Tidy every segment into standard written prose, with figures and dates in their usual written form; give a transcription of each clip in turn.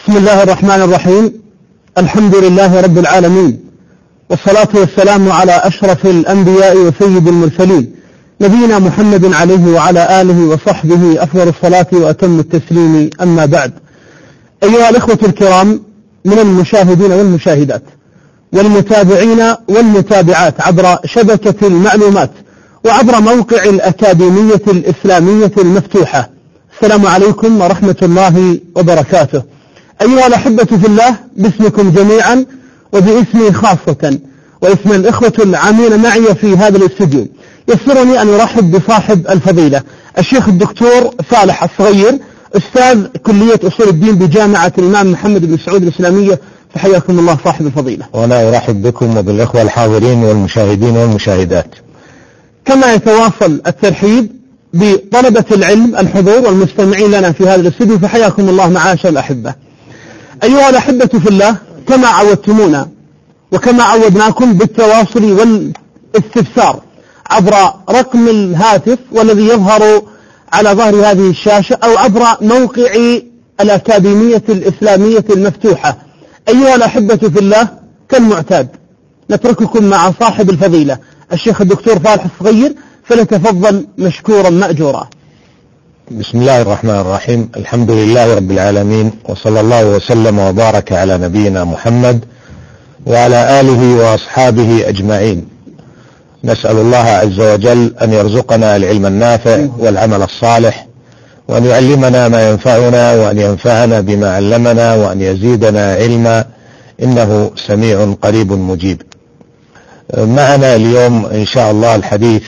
بسم الله الرحمن الرحيم. الحمد لله رب العالمين، والصلاة والسلام على أشرف الأنبياء وسيد المرسلين نبينا محمد عليه وعلى آله وصحبه أفضل الصلاة وأتم التسليم. أما بعد، أيها الإخوة الكرام من المشاهدين والمشاهدات والمتابعين والمتابعات عبر شبكة المعلومات وعبر موقع الأكاديمية الإسلامية المفتوحة، السلام عليكم ورحمة الله وبركاته. أيها الأحبة في الله، باسمكم جميعا وباسمي خاصة واسم الإخوة العاملين معي في هذا الاستوديو، يسرني أن أرحب بصاحب الفضيلة الشيخ الدكتور صالح الصغير، أستاذ كلية أصول الدين بجامعة الإمام محمد بن سعود الإسلامية، فحياكم الله صاحب الفضيلة. وأنا أرحب بكم وبالإخوة الحاضرين والمشاهدين والمشاهدات. كما يتواصل الترحيب بطلبة العلم الحضور والمستمعين لنا في هذا الاستوديو، فحياكم الله معاشر الأحبة. أيها الأحبة في الله، كما عودتمونا وكما عودناكم بالتواصل والاستفسار عبر رقم الهاتف والذي يظهر على ظهر هذه الشاشة أو عبر موقع الأكاديمية الإسلامية المفتوحة. أيها الأحبة في الله، كالمعتاد نترككم مع صاحب الفضيلة الشيخ الدكتور صالح الصغير، فليتفضل مشكورا مأجورا. بسم الله الرحمن الرحيم. الحمد لله رب العالمين، وصلى الله وسلم وبارك على نبينا محمد وعلى آله وأصحابه أجمعين. نسأل الله عز وجل أن يرزقنا العلم النافع والعمل الصالح، وأن يعلمنا ما ينفعنا، وأن ينفعنا بما علمنا، وأن يزيدنا علما، إنه سميع قريب مجيب. معنا اليوم إن شاء الله الحديث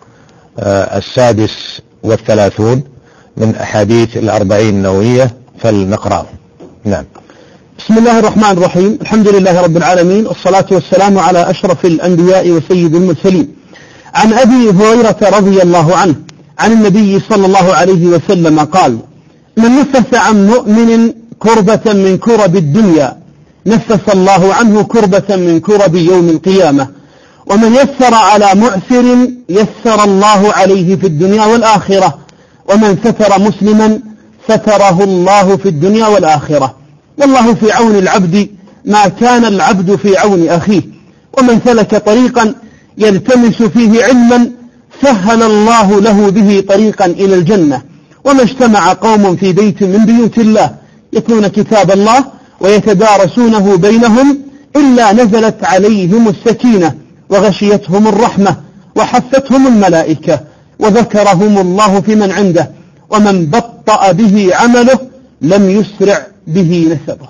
36 من أحاديث 40 النووية، فلنقرأه. نعم. بسم الله الرحمن الرحيم. الحمد لله رب العالمين، والصلاة والسلام على أشرف الأنبياء وسيد المرسلين. عن أبي هريرة رضي الله عنه عن النبي صلى الله عليه وسلم قال: من نفس عن مؤمن كربة من كرب الدنيا نفس الله عنه كربة من كرب يوم القيامة، ومن يسر على معسر يسر الله عليه في الدنيا والآخرة، ومن ستر مسلما ستره الله في الدنيا والآخرة. والله في عون العبد ما كان العبد في عون أخيه، ومن سلك طريقا يلتمس فيه علما سهل الله له به طريقا إلى الجنة. وما اجتمع قوم في بيت من بيوت الله يتلون كتاب الله ويتدارسونه بينهم إلا نزلت عليهم السكينة وغشيتهم الرحمة وحفتهم الملائكة وذكرهم الله في من عنده، ومن بطأ به عمله لم يسرع به نسبه.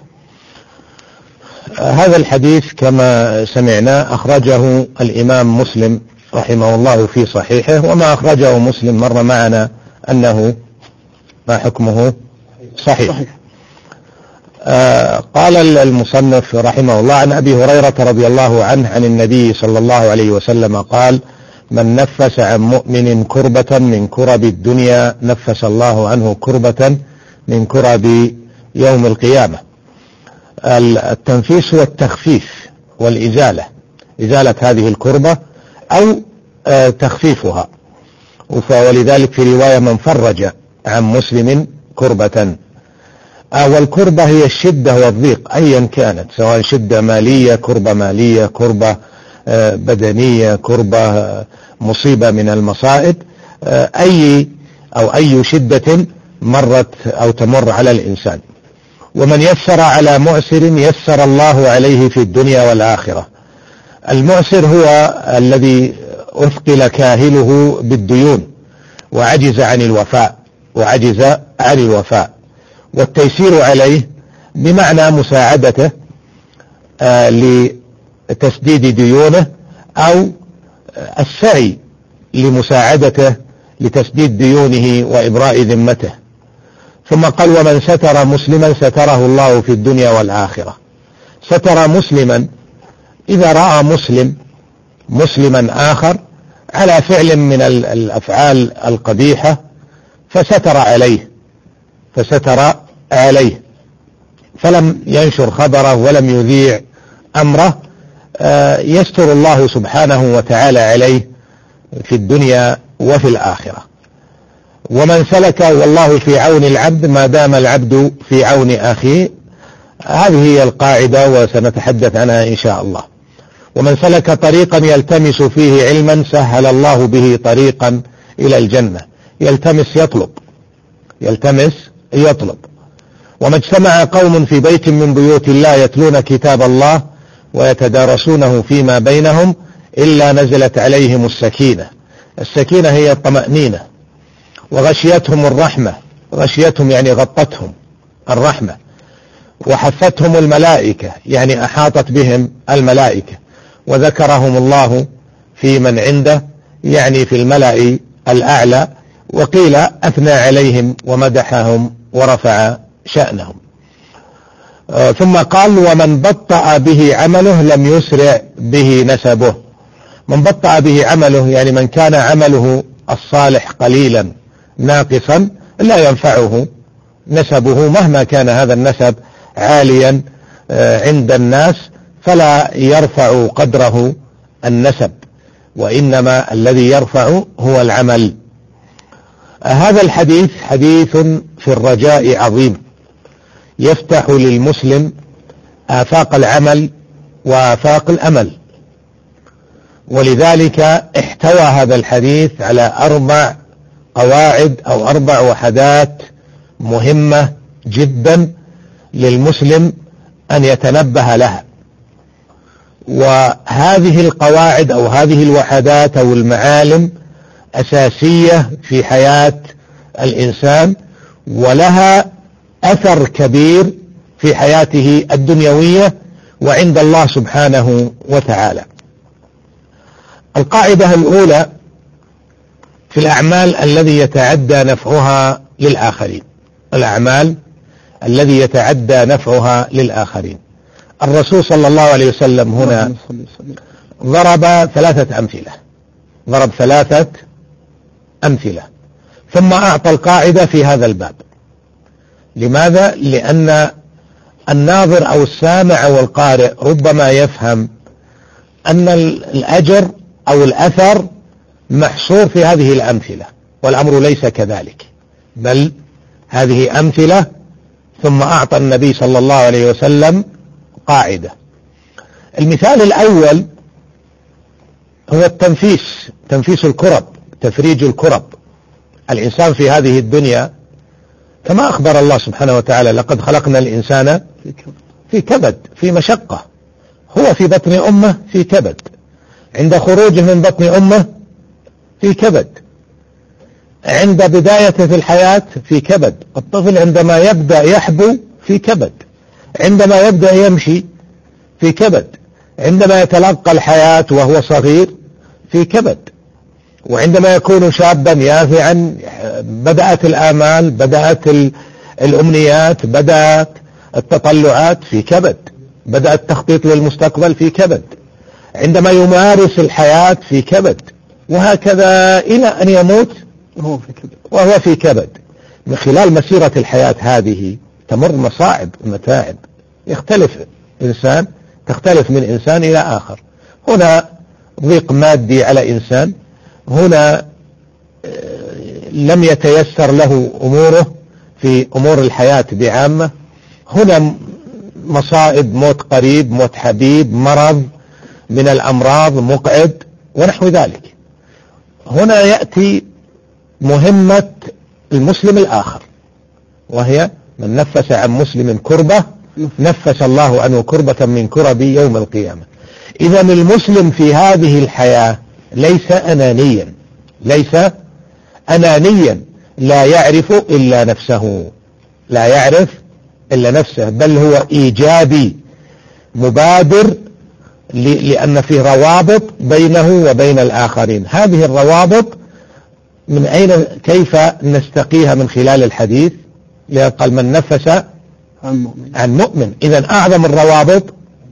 هذا الحديث كما سمعنا أخرجه الإمام مسلم رحمه الله في صحيحه، وما أخرجه مسلم مر معنا أنه ما حكمه صحيح. قال المصنف رحمه الله: عن أبي هريرة رضي الله عنه عن النبي صلى الله عليه وسلم قال: من نفس عن مؤمن كربة من كرب الدنيا نفس الله عنه كربة من كرب يوم القيامة. التنفيس هو التخفيف والإزالة، إزالة هذه الكربة أو تخفيفها، ولذلك في رواية: من فرج عن مسلم كربة. والكربة هي الشدة والضيق أيا كانت، سواء شدة مالية، كربة مالية، كربة بدنية، كربة مصيبة من المصائب، أي شدة مرت أو تمر على الإنسان. ومن يسر على معسر يسر الله عليه في الدنيا والآخرة. المعسر هو الذي أثقل كاهله بالديون وعجز عن الوفاء، والتيسير عليه بمعنى مساعدته لتسديد ديونه أو السعي لمساعدته لتسديد ديونه وإبراء ذمته. ثم قال: ومن ستر مسلما ستره الله في الدنيا والآخرة. ستر مسلما إذا رأى مسلما آخر على فعل من الأفعال القبيحة فستر عليه فلم ينشر خبره ولم يذيع أمره، يستر الله سبحانه وتعالى عليه في الدنيا وفي الآخرة. ومن سلك، والله في عون العبد ما دام العبد في عون أخيه، هذه هي القاعدة وسنتحدث عنها إن شاء الله. ومن سلك طريقا يلتمس فيه علما سهل الله به طريقا إلى الجنة. يلتمس يطلب. وما اجتمع قوم في بيت من بيوت الله يتلون كتاب الله ويتدارسونه فيما بينهم إلا نزلت عليهم السكينة. السكينة هي الطمأنينة. وغشيتهم الرحمة، غشيتهم يعني غطتهم الرحمة. وحفتهم الملائكة يعني أحاطت بهم الملائكة. وذكرهم الله في من عنده يعني في الملأ الأعلى. وقيل أثنى عليهم ومدحهم ورفع شأنهم. ثم قال ومن بطأ به عمله لم يسرع به نسبه. من بطأ به عمله يعني من كان عمله الصالح قليلا ناقصا لا ينفعه نسبه مهما كان هذا النسب عاليا عند الناس، فلا يرفع قدره النسب، وإنما الذي يرفع هو العمل. هذا الحديث حديث في الرجاء عظيم، يفتح للمسلم آفاق العمل وآفاق الأمل. ولذلك احتوى هذا الحديث على 4 قواعد أو 4 وحدات مهمة جدا للمسلم أن يتنبه لها. وهذه القواعد أو هذه الوحدات أو المعالم أساسية في حياة الإنسان، ولها أثر كبير في حياته الدنيوية وعند الله سبحانه وتعالى. القاعدة الأولى في الأعمال الذي يتعدى نفعها للآخرين. الأعمال الذي يتعدى نفعها للآخرين. الرسول صلى الله عليه وسلم هنا ضرب 3 أمثلة، ضرب 3 أمثلة ثم أعطى القاعدة في هذا الباب. لماذا؟ لأن الناظر أو السامع أو القارئ ربما يفهم أن الأجر أو الأثر محصور في هذه الأمثلة، والأمر ليس كذلك، بل هذه أمثلة ثم أعطى النبي صلى الله عليه وسلم قاعدة. المثال الأول هو تنفيس الكرب، تفريج الكرب. الإنسان في هذه الدنيا كما أخبر الله سبحانه وتعالى لقد خلقنا الإنسان في كبد، في مشقة. هو في بطن أمه في كبد، عند خروجه من بطن أمه في كبد، عند بدايته في الحياة في كبد. الطفل عندما يبدأ يحبو في كبد، عندما يبدأ يمشي في كبد، عندما يتلقى الحياة وهو صغير في كبد، وعندما يكون شابا يافعا بدأت الآمال، بدأت الأمنيات، بدأت التطلعات في كبد، بدأ التخطيط للمستقبل في كبد، عندما يمارس الحياة في كبد، وهكذا إلى أن يموت وهو في كبد. من خلال مسيرة الحياة هذه تمر مصاعب ومتاعب، تختلف من إنسان إلى آخر. هنا ضيق مادي على إنسان، هنا لم يتيسر له أموره في أمور الحياة بعامة، هنا مصائب، موت قريب، موت حبيب، مرض من الأمراض، مقعد ونحو ذلك. هنا يأتي مهمة المسلم الآخر، وهي من نفس عن مسلم كربة نفس الله عنه كربة من كرب يوم القيامة. إذا المسلم في هذه الحياة ليس أنانيا، لا يعرف إلا نفسه، بل هو إيجابي مبادر، لأن فيه روابط بينه وبين الآخرين. هذه الروابط من أين كيف نستقيها؟ من خلال الحديث، لأن قال من نفس عن مؤمن. إذن أعظم الروابط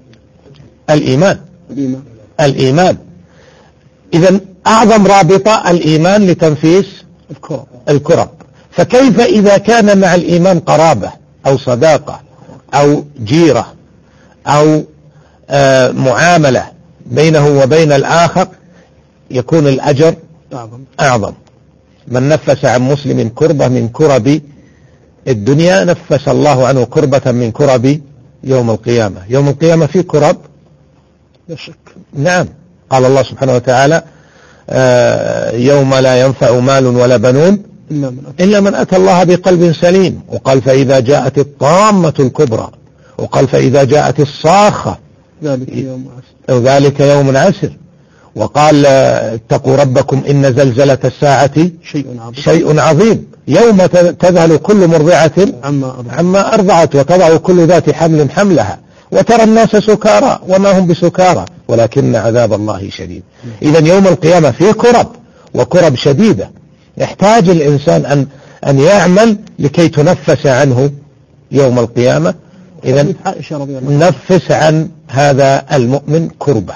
الإيمان. إذن أعظم رابطة الإيمان لتنفيس الكرب. فكيف إذا كان مع الإيمان قرابة أو صداقة أو جيرة أو معاملة بينه وبين الآخر، يكون الأجر أعظم. من نفس عن مسلم كربة من كرب الدنيا نفس الله عنه كربة من كرب يوم القيامة. يوم القيامة في كرب لا شك. نعم، قال الله سبحانه وتعالى يوم لا ينفع مال ولا بنون إلا من أتى الله بقلب سليم، وقال فإذا جاءت الطامة الكبرى، وقال فإذا جاءت الصاخة ذلك يوم عسر، وقال اتقوا ربكم إن زلزلة الساعة شيء عظيم يوم تذهل كل مرضعة عما أرضعت وتضع كل ذات حمل حملها وترى الناس سكارى وما هم بسكارى ولكن عذاب الله شديد. إذن يوم القيامة فيه كرب، وكرب شديدة يحتاج الإنسان أن يعمل لكي تنفس عنه يوم القيامة. إذن نفس عن هذا المؤمن كربة.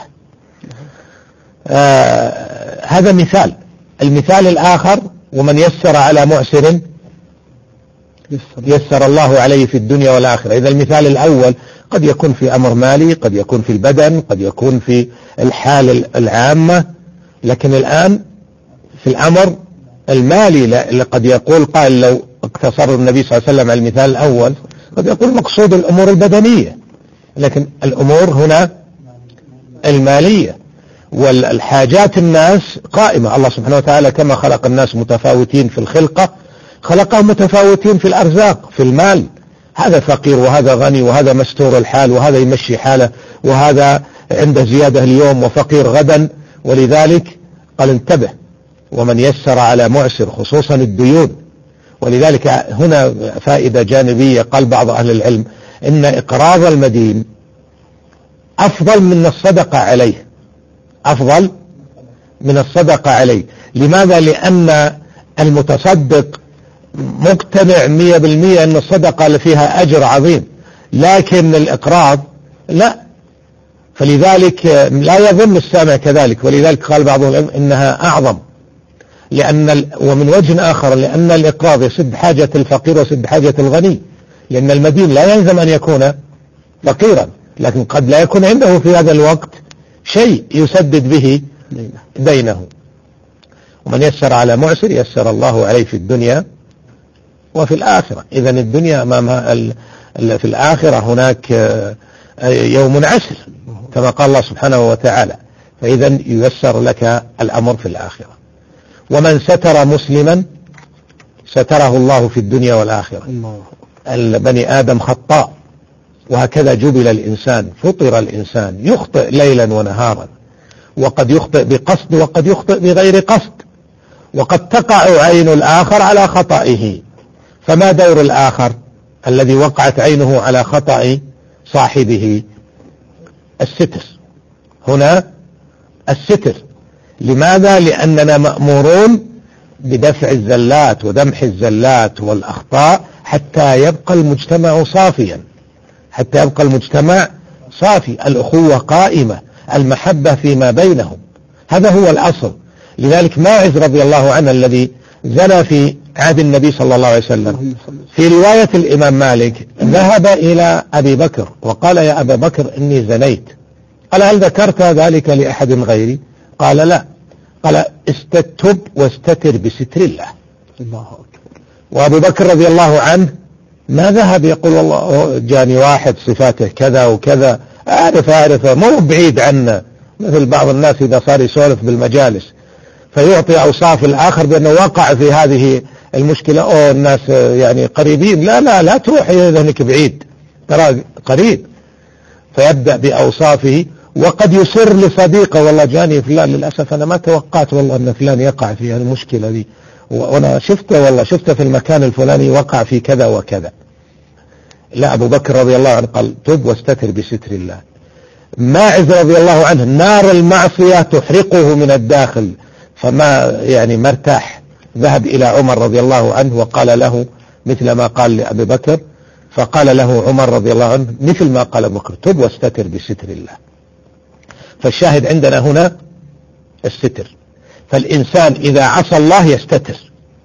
هذا مثال. المثال الآخر ومن يسر على معسر يسر الله عليه في الدنيا والآخرة. إذا المثال الأول قد يكون في أمر مالي، قد يكون في البدن، قد يكون في الحال العامة، لكن الآن في الأمر المالي قد يقول قائل لو اقتصر النبي صلى الله عليه وسلم على المثال الأول قد يقول مقصود الأمور البدنية، لكن الأمور هنا المالية والحاجات الناس قائمة. الله سبحانه وتعالى كما خلق الناس متفاوتين في الخلقة خلقهم متفاوتين في الأرزاق في المال، هذا فقير وهذا غني وهذا مستور الحال وهذا يمشي حاله وهذا عنده زيادة اليوم وفقير غدا. ولذلك قال انتبه ومن يسر على معسر، خصوصا الديون. ولذلك هنا فائدة جانبية، قال بعض أهل العلم إن إقراض المدين أفضل من الصدقة عليه، أفضل من الصدقة عليه. لماذا؟ لأن المتصدق مقتنع 100% أن الصدقة فيها أجر عظيم، لكن الإقراض لا. فلذلك لا يظن السامع كذلك، ولذلك قال بعضهم إنها أعظم، ومن وجه آخر لأن الإقراض يسد حاجة الفقير ويسد حاجة الغني، لأن المدين لا يلزم أن يكون فقيرا، لكن قد لا يكون عنده في هذا الوقت شيء يسدد به دينه. ومن يسر على معسر يسر الله عليه في الدنيا وفي الآخرة. إذن الدنيا أمامها في الآخرة هناك يوم عسر كما قال الله سبحانه وتعالى، فإذن ييسر لك الأمر في الآخرة. ومن ستر مسلما ستره الله في الدنيا والآخرة. البني آدم خطاء، وهكذا جبل الإنسان، فطر الإنسان يخطئ ليلا ونهارا، وقد يخطئ بقصد وقد يخطئ بغير قصد، وقد تقع عين الآخر على خطئه. فما دور الآخر الذي وقعت عينه على خطأ صاحبه؟ الستر. هنا الستر. لماذا؟ لأننا مأمورون بدفع الزلات ودمح الزلات والأخطاء حتى يبقى المجتمع صافيا، حتى يبقى المجتمع صافي، الأخوة قائمة، المحبة فيما بينهم، هذا هو الأصل. لذلك ماعز رضي الله عنه الذي زنى في عهد النبي صلى الله عليه وسلم، في رواية الإمام مالك ذهب إلى أبي بكر وقال يا أبا بكر إني زنيت. قال هل ذكرت ذلك لأحد غيري؟ قال لا. قال استتب واستتر بستر الله. وأبو بكر رضي الله عنه ما ذهب يقول والله جاني واحد صفاته كذا وكذا أعرف مو بعيد عنا، مثل بعض الناس إذا صار يسولف بالمجالس فيعطي أوصاف الآخر بأنه وقع في هذه المشكلة، الناس يعني قريبين، لا تروح ذهنك بعيد، ترى قريب، فيبدأ بأوصافه. وقد يسر لصديقه والله جاني فلان، للأسف أنا ما توقعت والله أن فلان يقع في هذه المشكلة دي، وأنا شفته في المكان الفلاني وقع في كذا وكذا. لا، أبو بكر رضي الله عنه قال تب واستتر بستر الله. ماعز رضي الله عنه نار المعصية تحرقه من الداخل، فما يعني مرتاح، ذهب إلى عمر رضي الله عنه وقال له مثل ما قال لأبي بكر، فقال له عمر رضي الله عنه مثل ما قال أبو بكر تب واستتر بستر الله. فالشاهد عندنا هنا الستر. فالإنسان إذا عصى الله يستتر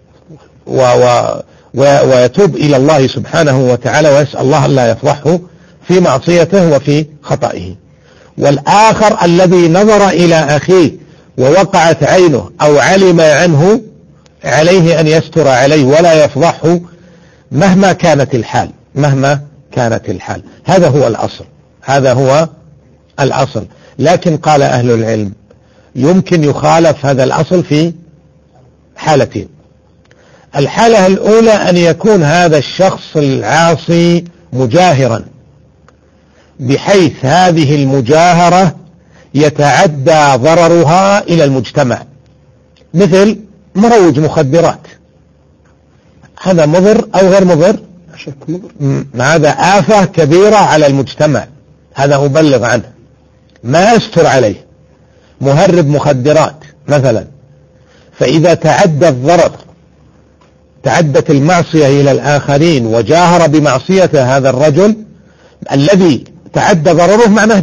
ويتوب إلى الله سبحانه وتعالى ويسأل الله أن لا يفضحه في معصيته وفي خطئه. والآخر الذي نظر إلى أخيه ووقعت عينه أو علم عنه عليه أن يستر عليه ولا يفضحه مهما كانت الحال، مهما كانت الحال. هذا هو الأصل، هذا هو الأصل. لكن قال أهل العلم يمكن يخالف هذا الأصل في حالتين. الحالة الأولى أن يكون هذا الشخص العاصي مجاهرا، بحيث هذه المجاهرة يتعدى ضررها إلى المجتمع، مثل مروج مخدرات، هذا مضر أو غير مضر؟ هذا آفة كبيرة على المجتمع، هذا أبلغ عنه، ما أستر عليه. مهرب مخدرات مثلا، فإذا تعدى الضرر، تعدت المعصية إلى الآخرين وجاهر بمعصية هذا الرجل الذي تعدى ضرره، معناه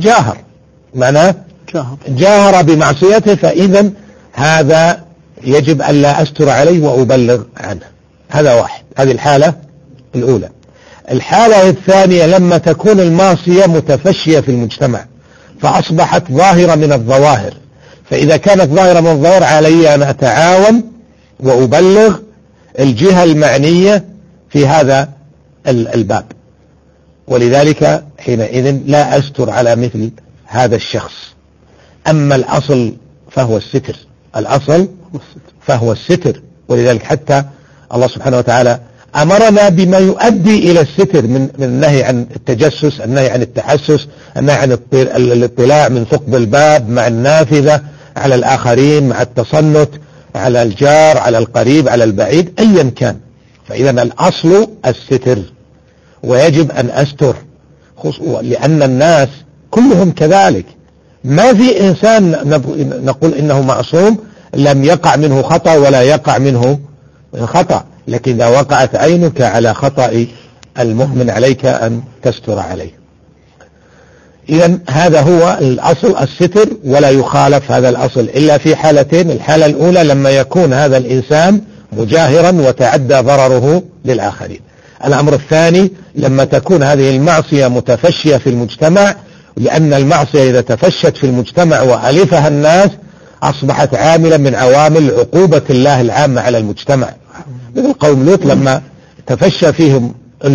جاهر بمعصيته، فإذا هذا يجب أن لا أستر عليه وأبلغ عنه. هذا واحد، هذه الحالة الأولى. الحالة الثانية لما تكون المعصية متفشية في المجتمع فأصبحت ظاهرة من الظواهر، فإذا كانت ظاهرة من الظواهر علي أن أتعاون وأبلغ الجهة المعنية في هذا الباب، ولذلك حينئذ لا أستر على مثل هذا الشخص. أما الأصل فهو الستر، الأصل فهو الستر، ولذلك حتى الله سبحانه وتعالى أمرنا بما يؤدي إلى الستر من النهي عن التجسس، النهي عن التحسس، النهي عن الاطلاع من ثقب الباب مع النافذة على الآخرين، مع التصنت على الجار، على القريب، على البعيد، أيا كان. فإذا الأصل الستر، ويجب أن أستر، لأن الناس كلهم كذلك. ما في إنسان نقول إنه معصوم لم يقع منه خطأ ولا يقع منه خطأ، لكن إذا وقعت عينك على خطأ المؤمن عليك أن تستر عليه. إذن هذا هو الأصل الستر، ولا يخالف هذا الأصل إلا في حالتين. الحالة الأولى لما يكون هذا الإنسان مجاهرا وتعدى ضرره للآخرين. الأمر الثاني لما تكون هذه المعصية متفشية في المجتمع، لأن المعصية إذا تفشت في المجتمع وألفها الناس أصبحت عاملا من عوامل عقوبة الله العامة على المجتمع، مثل قوم لوط لما تفشى فيهم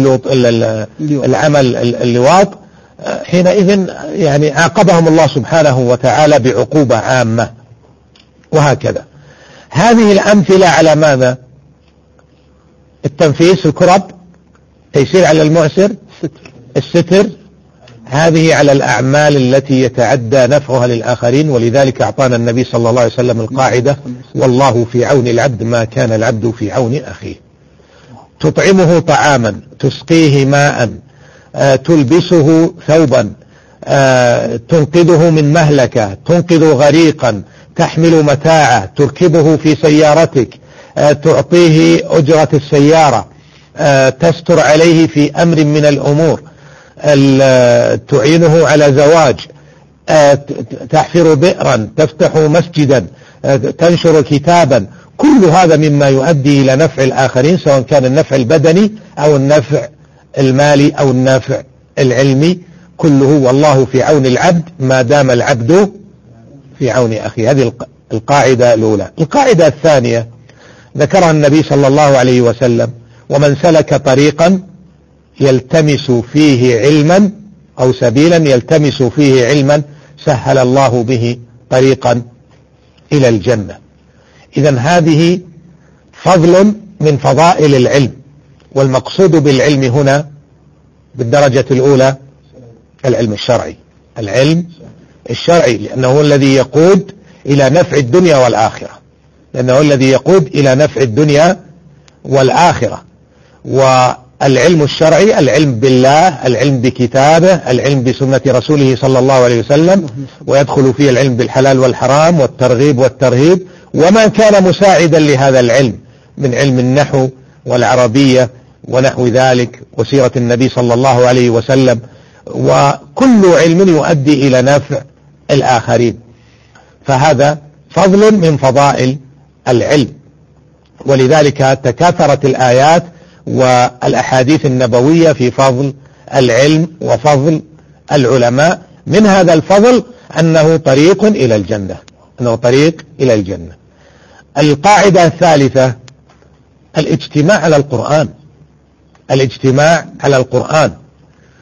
العمل اللواط، حينئذ يعني عاقبهم الله سبحانه وتعالى بعقوبة عامة، وهكذا. هذه الأمثلة على ماذا؟ التنفيس، الكرب، تيسير على المعسر، الستر، هذه على الأعمال التي يتعدى نفعها للآخرين. ولذلك أعطانا النبي صلى الله عليه وسلم القاعدة: والله في عون العبد ما كان العبد في عون أخيه. تطعمه طعاما، تسقيه ماء، تلبسه ثوبا، تنقذه من مهلكة، تنقذ غريقا، تحمل متاعه، تركبه في سيارتك، تعطيه أجرة السيارة، تستر عليه في أمر من الأمور، تعينه على زواج، تحفر بئرا، تفتح مسجدا، تنشر كتابا. كل هذا مما يؤدي إلى نفع الآخرين، سواء كان النفع البدني أو النفع المالي أو النفع العلمي، كله والله في عون العبد ما دام العبد في عون أخيه. هذه القاعدة الأولى. القاعدة الثانية ذكرها النبي صلى الله عليه وسلم: ومن سلك طريقا يلتمس فيه علما أو سبيلا يلتمس فيه علما سهل الله به طريقا إلى الجنة. إذن هذه فضل من فضائل العلم، والمقصود بالعلم هنا بالدرجة الأولى العلم الشرعي، العلم الشرعي، لأنه هو الذي يقود إلى نفع الدنيا والآخرة، لأنه الذي يقود إلى نفع الدنيا والآخرة. والعلم الشرعي العلم بالله، العلم بكتابه، العلم بسنة رسوله صلى الله عليه وسلم، ويدخل فيه العلم بالحلال والحرام والترغيب والترهيب، وما كان مساعدا لهذا العلم من علم النحو والعربية ونحو ذلك، وسيرة النبي صلى الله عليه وسلم، وكل علم يؤدي إلى نفع الآخرين. فهذا فضل من فضائل العلم، ولذلك تكاثرت الآيات والأحاديث النبوية في فضل العلم وفضل العلماء. من هذا الفضل أنه طريق إلى الجنة، أنه طريق إلى الجنة. القاعدة الثالثة الاجتماع على القرآن، الاجتماع على القرآن.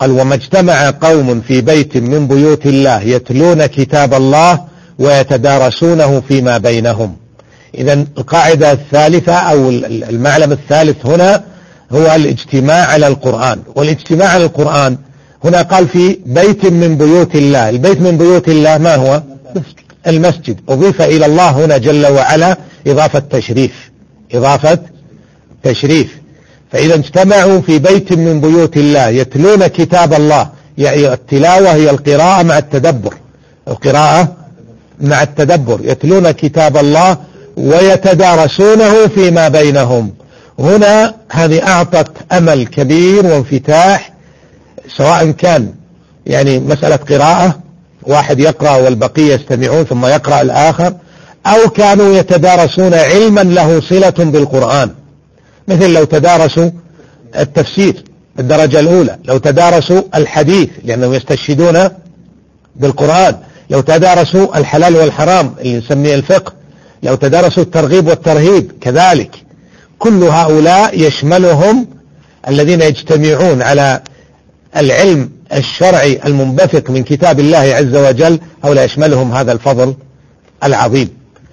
قال وما اجتمع قوم في بيت من بيوت الله يتلون كتاب الله ويتدارسونه فيما بينهم. إذا القاعدة الثالثة أو المعلم الثالث هنا هو الاجتماع على القرآن. والاجتماع على القرآن هنا قال في بيت من بيوت الله. البيت من بيوت الله ما هو؟ المسجد. أضيف إلى الله هنا جل وعلا إضافة تشريف. فإذا اجتمعوا في بيت من بيوت الله يتلون كتاب الله، يعني التلاوة هي القراءة مع التدبر، يتلون كتاب الله ويتدارسونه فيما بينهم. هنا هذه أعطت أمل كبير وانفتاح، سواء كان يعني مسألة قراءة واحد يقرأ والبقية يستمعون ثم يقرأ الآخر، أو كانوا يتدارسون علما له صلة بالقرآن، مثل لو تدارسوا التفسير الدرجة الأولى، لو تدارسوا الحديث لأنهم يستشهدون بالقرآن، لو تدارسوا الحلال والحرام اللي نسميه الفقه، لو تدارسوا الترغيب والترهيب كذلك. كل هؤلاء يشملهم الذين يجتمعون على العلم الشرعي المنبثق من كتاب الله عز وجل، هؤلاء يشملهم هذا الفضل العظيم.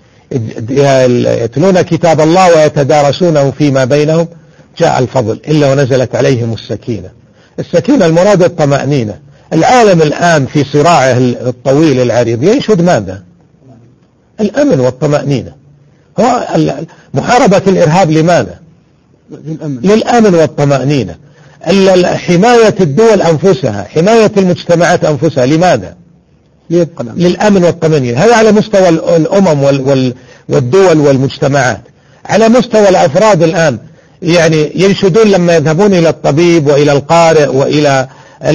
يتلون كتاب الله ويتدارسونه فيما بينهم، جاء الفضل إلا ونزلت عليهم السكينة المراد الطمأنينة. العالم الآن في صراعه الطويل العريض ينشد ماذا؟ الأمن والطمأنينة. هو محاربة الإرهاب لماذا؟ للأمن والطمأنينة. حماية الدول أنفسها، حماية المجتمعات أنفسها، لماذا؟ للأمن والطمأنينة. هذا على مستوى الأمم والدول والمجتمعات. على مستوى الأفراد الآن يعني ينشدون لما يذهبون إلى الطبيب وإلى القارئ وإلى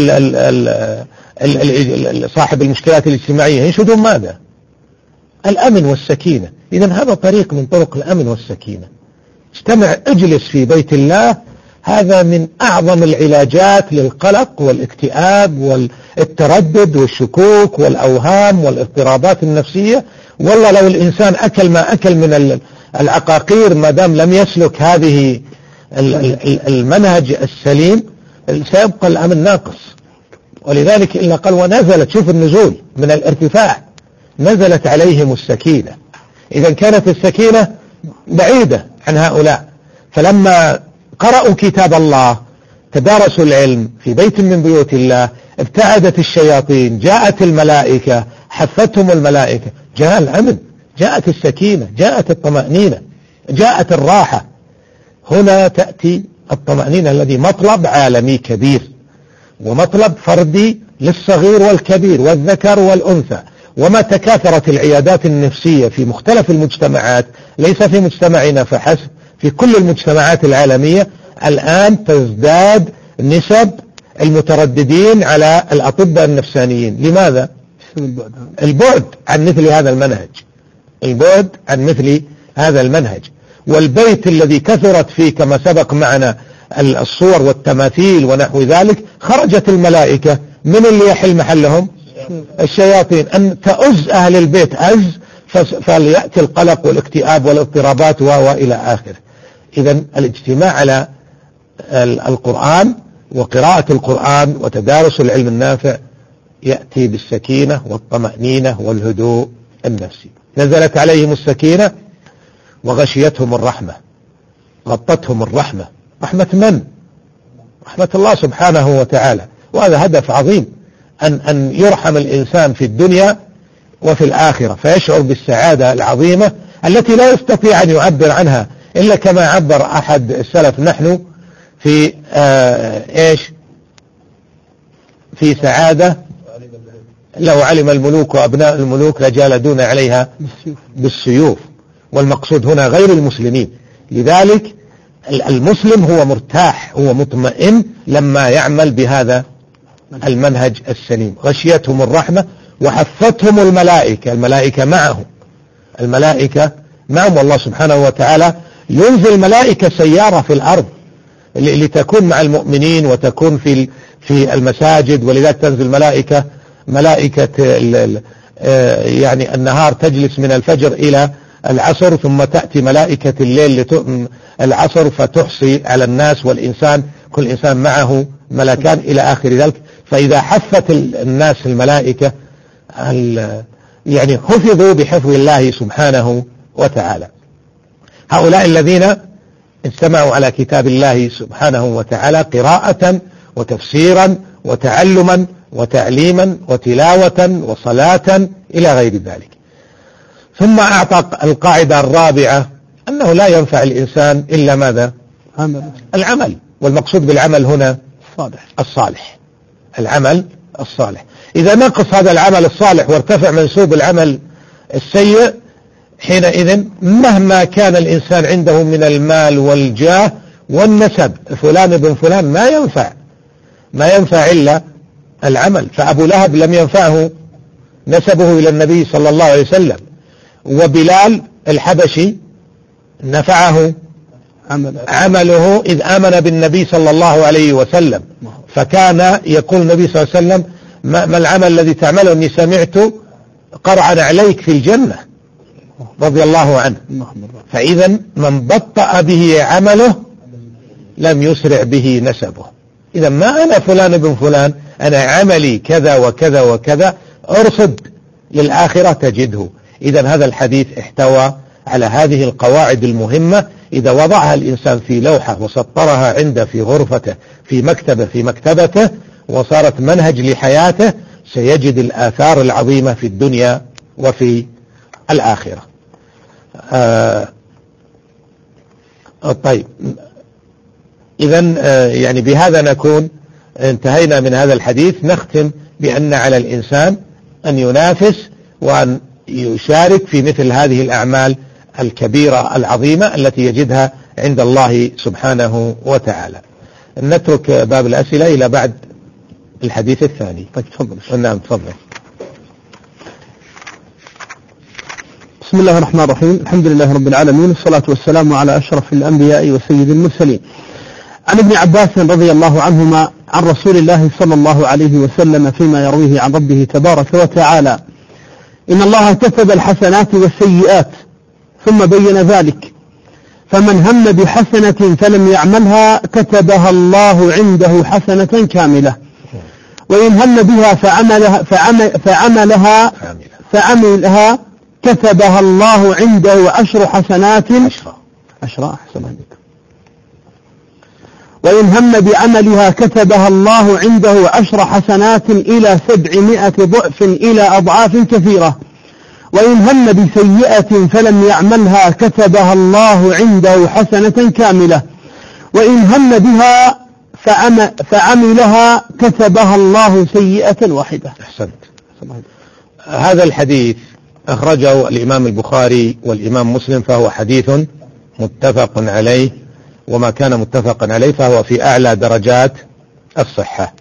صاحب المشكلات الاجتماعية، ينشدون ماذا؟ الأمن والسكينة. إذن هذا طريق من طرق الأمن والسكينة. اجتمع، اجلس في بيت الله، هذا من أعظم العلاجات للقلق والاكتئاب والتردد والشكوك والأوهام والاضطرابات النفسية. والله لو الإنسان أكل ما أكل من العقاقير ما دام لم يسلك هذه المنهج السليم سيبقى الأمن ناقص. ولذلك إلا قال ونزلت، شوف النزول من الارتفاع، نزلت عليهم السكينة. إذا كانت السكينة بعيدة عن هؤلاء، فلما قرأوا كتاب الله تدارسوا العلم في بيت من بيوت الله، ابتعدت الشياطين، جاءت الملائكة، حفتهم الملائكة، جاء الأمن، جاءت السكينة، جاءت الطمأنينة، جاءت الراحة. هنا تأتي الطمأنينة الذي مطلب عالمي كبير ومطلب فردي للصغير والكبير والذكر والأنثى. وما تكاثرت العيادات النفسية في مختلف المجتمعات، ليس في مجتمعنا فحسب، في كل المجتمعات العالمية الآن تزداد نسب المترددين على الأطباء النفسانيين. لماذا؟ البعد عن مثل هذا المنهج، البعد عن مثل هذا المنهج. والبيت الذي كثرت فيه كما سبق معنا الصور والتماثيل ونحو ذلك، خرجت الملائكة، من اللي يحل محلهم؟ الشياطين. أن تأز أهل البيت فليأتي القلق والاكتئاب والاضطرابات وإلى آخره. إذن الاجتماع على القرآن وقراءة القرآن وتدارس العلم النافع يأتي بالسكينة والطمأنينة والهدوء النفسي. نزلت عليهم السكينة وغشيتهم الرحمة، غطتهم الرحمة. رحمة من؟ رحمة الله سبحانه وتعالى. وهذا هدف عظيم، أن يرحم الإنسان في الدنيا وفي الآخرة، فيشعر بالسعادة العظيمة التي لا يستطيع أن يعبر عنها إلا كما عبر أحد السلف: نحن في في سعادة لو علم الملوك وأبناء الملوك لجالدون عليها بالسيوف. والمقصود هنا غير المسلمين. لذلك المسلم هو مرتاح، هو مطمئن لما يعمل بهذا المنهج السليم. غشيتهم الرحمة وحفتهم الملائكة، الملائكة معهم، والله سبحانه وتعالى ينزل ملائكة سيارة في الأرض لتكون مع المؤمنين وتكون في المساجد. ولذلك تنزل ملائكة يعني النهار تجلس من الفجر إلى العصر، ثم تأتي ملائكة الليل العصر فتحصي على الناس والإنسان، كل إنسان معه ملكان إلى آخر ذلك. فإذا حفت الناس الملائكة يعني حفظوا بحفظ الله سبحانه وتعالى. هؤلاء الذين اجتمعوا على كتاب الله سبحانه وتعالى قراءة وتفسيرا وتعلما وتعليما وتلاوة وصلاة إلى غير ذلك. ثم أعطى القاعدة الرابعة أنه لا ينفع الإنسان إلا ماذا؟ العمل. والمقصود بالعمل هنا الصالح، العمل الصالح. إذا نقص هذا العمل الصالح وارتفع منسوب العمل السيء، حينئذ مهما كان الإنسان عنده من المال والجاه والنسب، فلان ابن فلان، ما ينفع إلا العمل. فأبو لهب لم ينفعه نسبه إلى النبي صلى الله عليه وسلم، وبلال الحبشي نفعه عمله إذ آمن بالنبي صلى الله عليه وسلم. فكان يقول النبي صلى الله عليه وسلم: ما العمل الذي تعمله؟ إني سمعت قرعا عليك في الجنة، رضي الله عنه. فإذا من بطأ به عمله لم يسرع به نسبه. إذا ما أنا فلان ابن فلان، أنا عملي كذا وكذا وكذا، أرصد للآخرة تجده. إذا هذا الحديث احتوى على هذه القواعد المهمة. إذا وضعها الإنسان في لوحة وسطرها عنده في غرفته في مكتبته وصارت منهج لحياته، سيجد الآثار العظيمة في الدنيا وفي الآخرة. طيب، إذا يعني بهذا نكون انتهينا من هذا الحديث. نختم بأن على الإنسان أن ينافس وأن يشارك في مثل هذه الأعمال الكبيرة العظيمة التي يجدها عند الله سبحانه وتعالى. نترك باب الأسئلة إلى بعد الحديث الثاني. طيب، تفضل. نعم، تفضل. بسم الله الرحمن الرحيم. الحمد لله رب العالمين، والصلاة والسلام على أشرف الأنبياء وسيد المرسلين. عن ابن عباس رضي الله عنهما عن رسول الله صلى الله عليه وسلم فيما يرويه عن ربه تبارك وتعالى: إن الله كتب الحسنات والسيئات ثم بين ذلك، فمن هم بحسنة فلم يعملها كتبها الله عنده حسنة كاملة، وإن هم بها فعملها كتبها الله عنده 10 حسنات. 10 وإن هم بعملها كتبها الله عنده 10 حسنات إلى 700 ضعف إلى أضعاف كثيرة، وإن هم بسيئة فلم يعملها كتبها الله عنده حسنة كاملة، وإن هم بها فعملها كتبها الله سيئة واحدة. أحسنت. هذا الحديث أخرجه الإمام البخاري والإمام مسلم، فهو حديث متفق عليه، وما كان متفقا عليه فهو في أعلى درجات الصحة.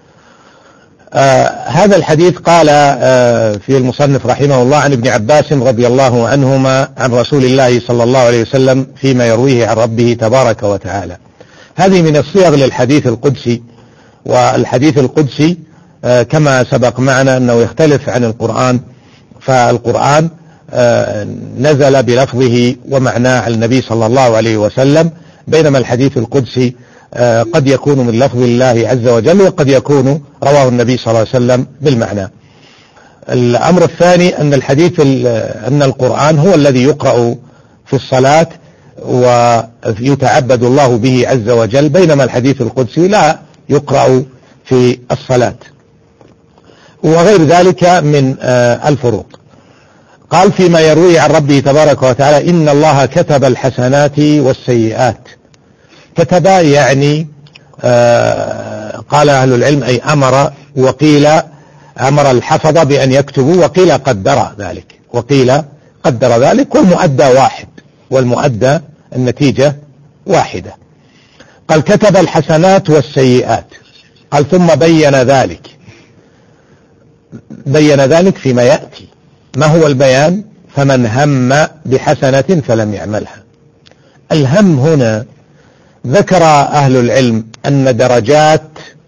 هذا الحديث قال في المصنف رحمه الله: عن ابن عباس رضي الله عنهما عن رسول الله صلى الله عليه وسلم فيما يرويه عن ربه تبارك وتعالى. هذه من الصيغ للحديث القدسي، والحديث القدسي كما سبق معنا أنه يختلف عن القرآن، فالقرآن نزل بلفظه ومعناه على النبي صلى الله عليه وسلم، بينما الحديث القدسي قد يكون من لفظ الله عز وجل، وقد يكون رواه النبي صلى الله عليه وسلم بالمعنى. الأمر الثاني أن القرآن هو الذي يقرأ في الصلاة ويتعبد الله به عز وجل، بينما الحديث القدسي لا يقرأ في الصلاة، وغير ذلك من الفروق. قال فيما يروي عن ربه تبارك وتعالى: إن الله كتب الحسنات والسيئات. كتب يعني قال أهل العلم أي أمر، وقيل أمر الحفظة بأن يكتبوا، وقيل قدر ذلك، والمؤدى واحد، والمؤدى النتيجة واحدة. قال كتب الحسنات والسيئات. قال ثم بين ذلك فيما يأتي. ما هو البيان؟ فمن هم بحسنة فلم يعملها. الهم هنا ذكر أهل العلم أن درجات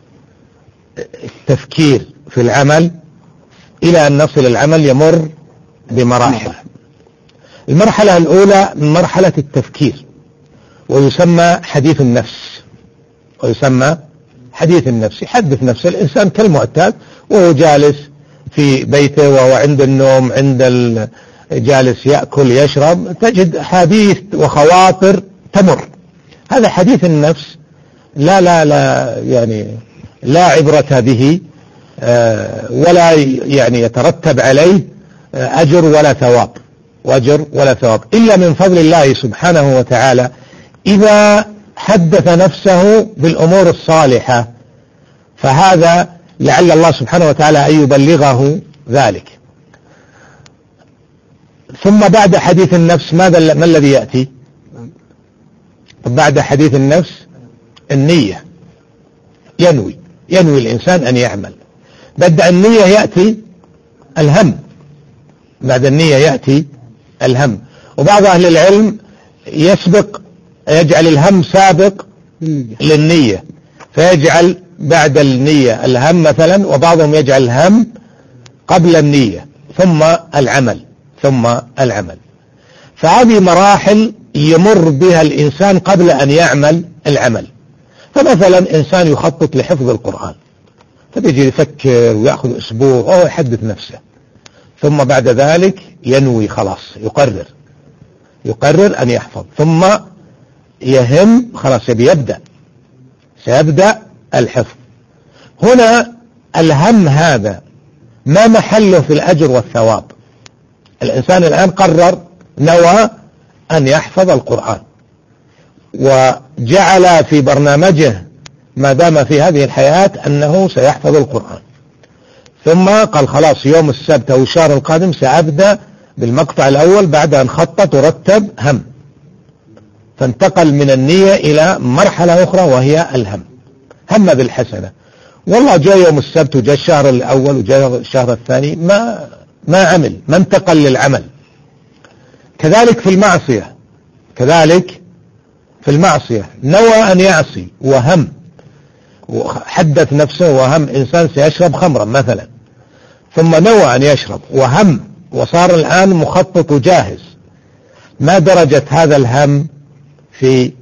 التفكير في العمل إلى أن نصل العمل يمر بمراحل. المرحلة الأولى مرحلة التفكير، ويسمى حديث النفس، حديث النفس، يحدث نفسه الإنسان كالمعتاد وهو جالس في بيته وهو عند النوم، جالس يأكل يشرب، تجد حديث وخواطر تمر. هذا حديث النفس لا يعني لا عبرة به ولا يعني يترتب عليه أجر ولا ثواب إلا من فضل الله سبحانه وتعالى إذا حدث نفسه بالأمور الصالحة، فهذا لعل الله سبحانه وتعالى أن يبلغه ذلك. ثم بعد حديث النفس ما الذي يأتي بعد حديث النفس؟ النية. ينوي الإنسان أن يعمل. بعد النية يأتي الهم. بعد النية يأتي الهم. وبعض أهل العلم يجعل الهم سابق للنية، فيجعل بعد النية الهم مثلا، وبعضهم يجعل الهم قبل النية ثم العمل. فهذه مراحل يمر بها الإنسان قبل أن يعمل العمل. فمثلا إنسان يخطط لحفظ القرآن، فبيجي يفكر ويأخذ أسبوع وهو يحدث نفسه، ثم بعد ذلك ينوي، خلاص يقرر أن يحفظ، ثم يهم خلاص سيبدأ الحفظ. هنا الهم هذا ما محله في الأجر والثواب؟ الإنسان الآن قرر، نوى أن يحفظ القرآن، وجعل في برنامجه ما دام في هذه الحياة أنه سيحفظ القرآن، ثم قال خلاص يوم السبت أو الشهر القادم سأبدأ بالمقطع الأول بعد أن خطط ورتب هم، فانتقل من النية إلى مرحلة أخرى وهي الهم. هم بالحسنة، والله جاء يوم السبت وجاء الشهر الأول وجاء الشهر الثاني ما عمل، ما انتقل للعمل. كذلك في المعصية نوى أن يعصي وهم، وحدث نفسه وهم إنسان سيشرب خمرا مثلا، ثم نوى أن يشرب وهم، وصار الآن مخطط وجاهز. ما درجة هذا الهم في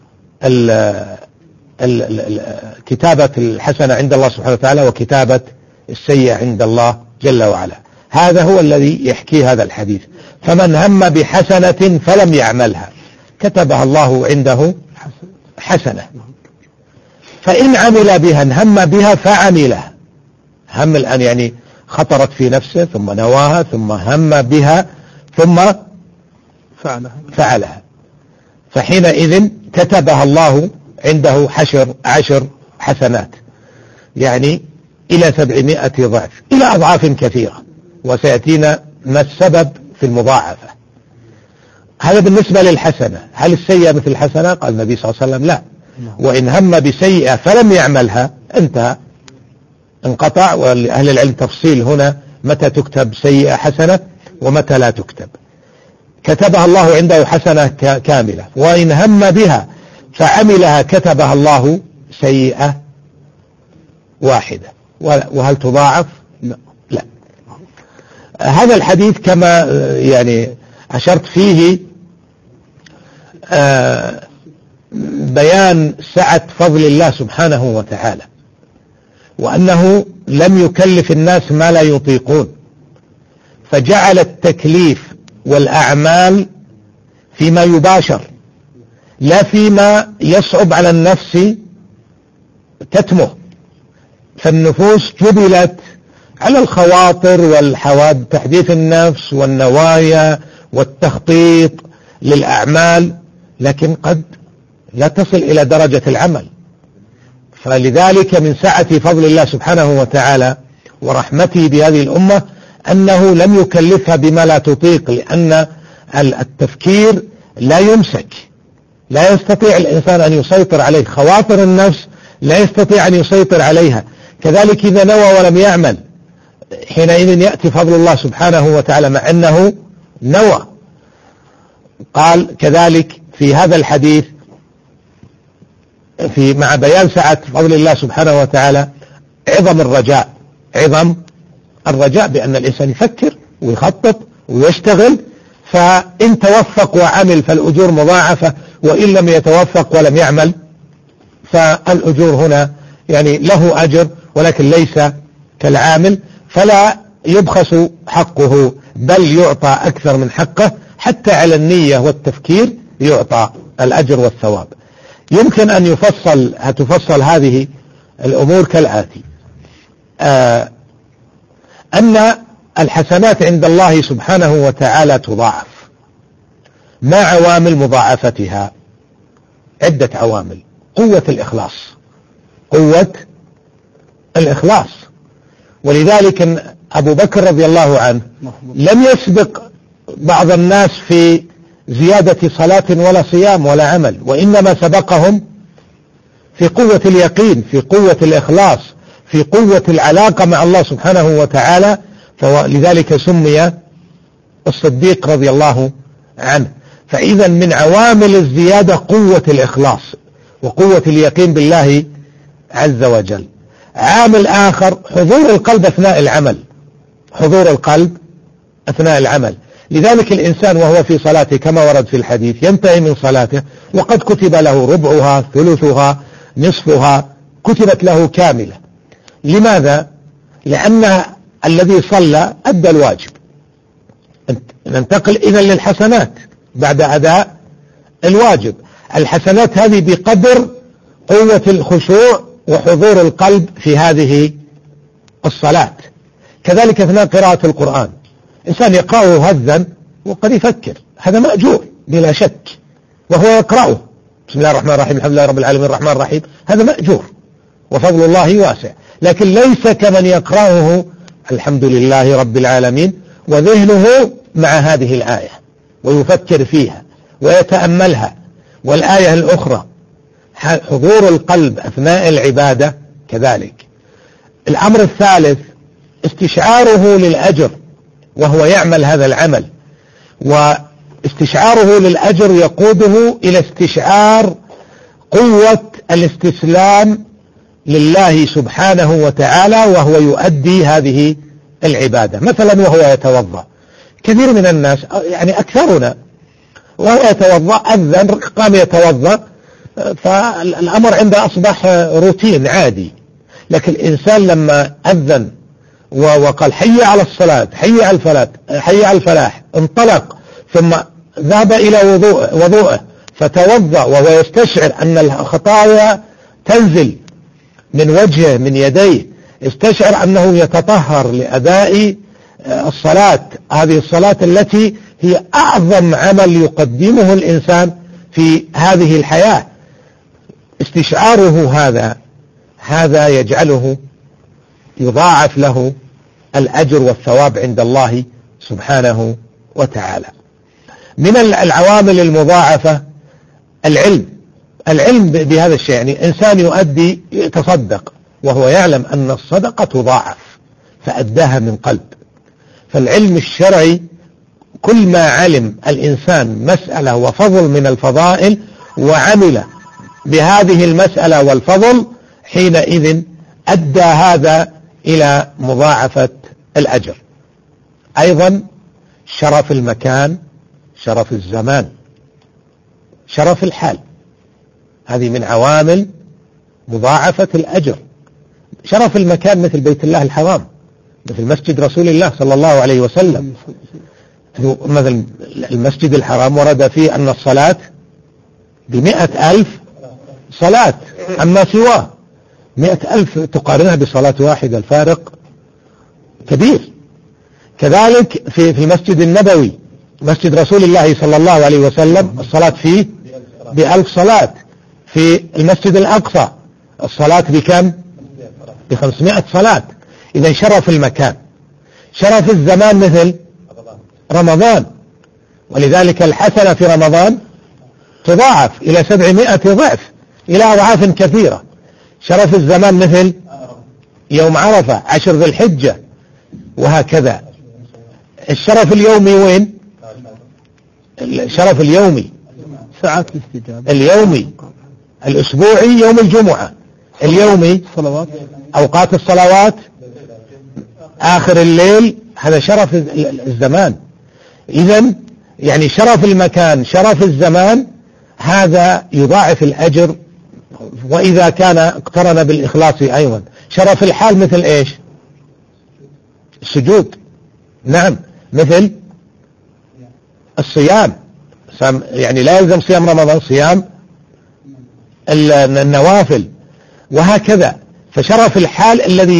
كتابة الحسنة عند الله سبحانه وتعالى وكتابة السيئة عند الله جل وعلا؟ هذا هو الذي يحكي هذا الحديث. فمن هم بحسنة فلم يعملها كتبها الله عنده حسنة، فإن عمل بها، هم بها فعملها، هم الآن يعني خطرت في نفسه ثم نواها ثم هم بها ثم فعلها، فحينئذ كتبها الله عنده 10 حسنات، يعني إلى 700 ضعف، إلى أضعاف كثيرة، وسيأتينا ما السبب في المضاعفة. هذا بالنسبة للحسنة. هل السيئة مثل الحسنة؟ قال النبي صلى الله عليه وسلم لا، وإن هم بسيئة فلم يعملها انتهى، انقطع. ولأهل العلم تفصيل هنا متى تكتب سيئة حسنة ومتى لا تكتب. كتبها الله عنده حسنة كاملة، وإن هم بها فعملها كتبها الله سيئة واحدة. وهل تضاعف؟ لا. هذا الحديث كما يعني أشرت فيه بيان سعة فضل الله سبحانه وتعالى، وأنه لم يكلف الناس ما لا يطيقون، فجعل التكليف والأعمال فيما يباشر لا فيما يصعب على النفس تتمه. فالنفوس جبلت على الخواطر والحوادث، تحديث النفس والنوايا والتخطيط للأعمال، لكن قد لا تصل إلى درجة العمل. فلذلك من سعة فضل الله سبحانه وتعالى ورحمته بهذه الأمة أنه لم يكلفها بما لا تطيق، لأن التفكير لا يمسك، لا يستطيع الإنسان أن يسيطر عليه، خواطر النفس لا يستطيع أن يسيطر عليها. كذلك إذا نوى ولم يعمل، حينئذ يأتي فضل الله سبحانه وتعالى مع أنه نوى. قال كذلك في هذا الحديث مع بيان سعة فضل الله سبحانه وتعالى عظم الرجاء بأن الإنسان يفكر ويخطط ويشتغل، فإن توفق وعمل فالأجور مضاعفة، وإن لم يتوفق ولم يعمل فالأجور هنا يعني له أجر ولكن ليس كالعامل، فلا يبخس حقه بل يعطى أكثر من حقه، حتى على النية والتفكير يعطى الأجر والثواب. يمكن أن تفصل هذه الأمور كالآتي: أن الحسنات عند الله سبحانه وتعالى تضاعف مع عوامل مضاعفتها، عدة عوامل. قوة الإخلاص، ولذلك أبو بكر رضي الله عنه لم يسبق بعض الناس في زيادة صلاة ولا صيام ولا عمل، وإنما سبقهم في قوة اليقين، في قوة الإخلاص، في قوة العلاقة مع الله سبحانه وتعالى، فلذلك سمي الصديق رضي الله عنه. فإذا من عوامل الزيادة قوة الإخلاص وقوة اليقين بالله عز وجل. عامل آخر حضور القلب أثناء العمل. لذلك الإنسان وهو في صلاته كما ورد في الحديث ينتهي من صلاته وقد كتب له ربعها، ثلثها، نصفها، كتبت له كاملة. لماذا؟ لأن الذي صلى أدى الواجب. ننتقل إذن للحسنات بعد أداء الواجب. الحسنات هذه بقدر قوة الخشوع وحضور القلب في هذه الصلاة. كذلك أثناء قراءة القرآن، إنسان يقرأه هزا وقد يفكر، هذا مأجور بلا شك، وهو يقرأه بسم الله الرحمن الرحيم الحمد لله رب العالمين الرحمن الرحيم، هذا مأجور وفضل الله واسع. لكن ليس كمن يقرأه الحمد لله رب العالمين وذهنه مع هذه الآية ويفكر فيها ويتأملها. والآية الأخرى حضور القلب أثناء العبادة كذلك. الأمر الثالث استشعاره للأجر وهو يعمل هذا العمل، واستشعاره للأجر يقوده إلى استشعار قوة الاستسلام لله سبحانه وتعالى وهو يؤدي هذه العبادة. مثلا وهو يتوضأ، كثير من الناس يعني أكثرنا وهو يتوضأ أذن قام يتوضأ، فالأمر عنده أصبح روتين عادي. لكن الإنسان لما أذن وقال حي على الصلاة حي على الفلاح انطلق، ثم ذهب إلى وضوءه فتوضأ وهو يستشعر أن الخطايا تنزل من وجهه من يديه، استشعر أنه يتطهر لأداء الصلاة، هذه الصلاة التي هي أعظم عمل يقدمه الإنسان في هذه الحياة. استشعاره هذا يجعله يضاعف له الأجر والثواب عند الله سبحانه وتعالى. من العوامل المضاعفة العلم بهذا الشيء، يعني إنسان يتصدق وهو يعلم أن الصدقة تضاعف فأداها من قلب. فالعلم الشرعي كل ما علم الإنسان مسألة وفضل من الفضائل وعمل بهذه المسألة والفضل، حينئذ أدى هذا إلى مضاعفة الأجر. أيضا شرف المكان، شرف الزمان، شرف الحال، هذه من عوامل مضاعفة الأجر. شرف المكان مثل بيت الله الحرام، مثل مسجد رسول الله صلى الله عليه وسلم. مثل المسجد الحرام ورد فيه أن الصلاة ب100,000 صلاة، أما سواه 100,000 تقارنها بصلاة واحدة، الفارق كبير. كذلك في المسجد النبوي مسجد رسول الله صلى الله عليه وسلم الصلاة فيه ب1000 صلاة. في المسجد الأقصى الصلاة بكم؟ ب500 صلاة. إذا شرف المكان. شرف الزمان مثل رمضان، ولذلك الحسنة في رمضان تضاعف إلى 700 ضعف، إلى أضعاف كثيرة. شرف الزمان مثل يوم عرفة، 10 ذي الحجة، وهكذا. الشرف اليومي وين؟ الشرف اليومي ساعات الاستجابة، اليومي الأسبوعي يوم الجمعة، اليومي أوقات الصلوات، آخر الليل، هذا شرف الزمان. إذن يعني شرف المكان، شرف الزمان، هذا يضاعف الأجر وإذا كان اقترن بالإخلاص أيضا. شرف الحال مثل إيش؟ السجود. نعم، مثل الصيام، يعني لا يلزم صيام رمضان، صيام النوافل وهكذا. فشرف الحال الذي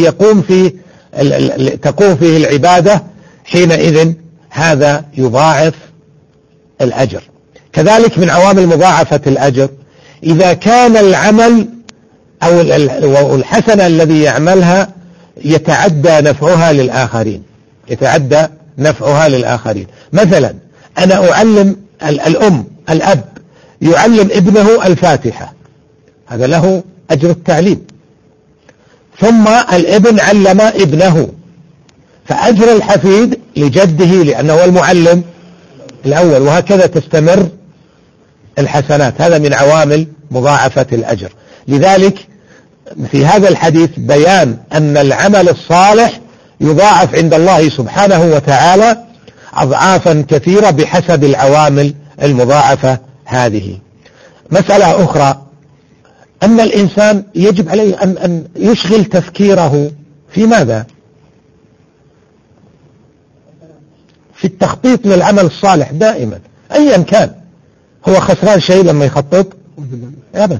تقوم فيه العبادة حينئذ هذا يضاعف الأجر. كذلك من عوامل مضاعفة الأجر إذا كان العمل أو الحسنة الذي يعملها يتعدى نفعها للآخرين، يتعدى نفعها للآخرين. مثلا أنا أعلم الأب يعلم ابنه الفاتحة، هذا له أجر التعليم. ثم الابن علم ابنه، فأجر الحفيد لجده لأنه المعلم الأول، وهكذا تستمر الحسنات. هذا من عوامل مضاعفة الأجر. لذلك في هذا الحديث بيان أن العمل الصالح يضاعف عند الله سبحانه وتعالى أضعافا كثيرة بحسب العوامل المضاعفة هذه. مسألة أخرى أن الإنسان يجب عليه أن يشغل تفكيره في ماذا؟ في التخطيط للعمل الصالح دائما أيا كان. هو خسران شيء لما يخطط؟ أبدا،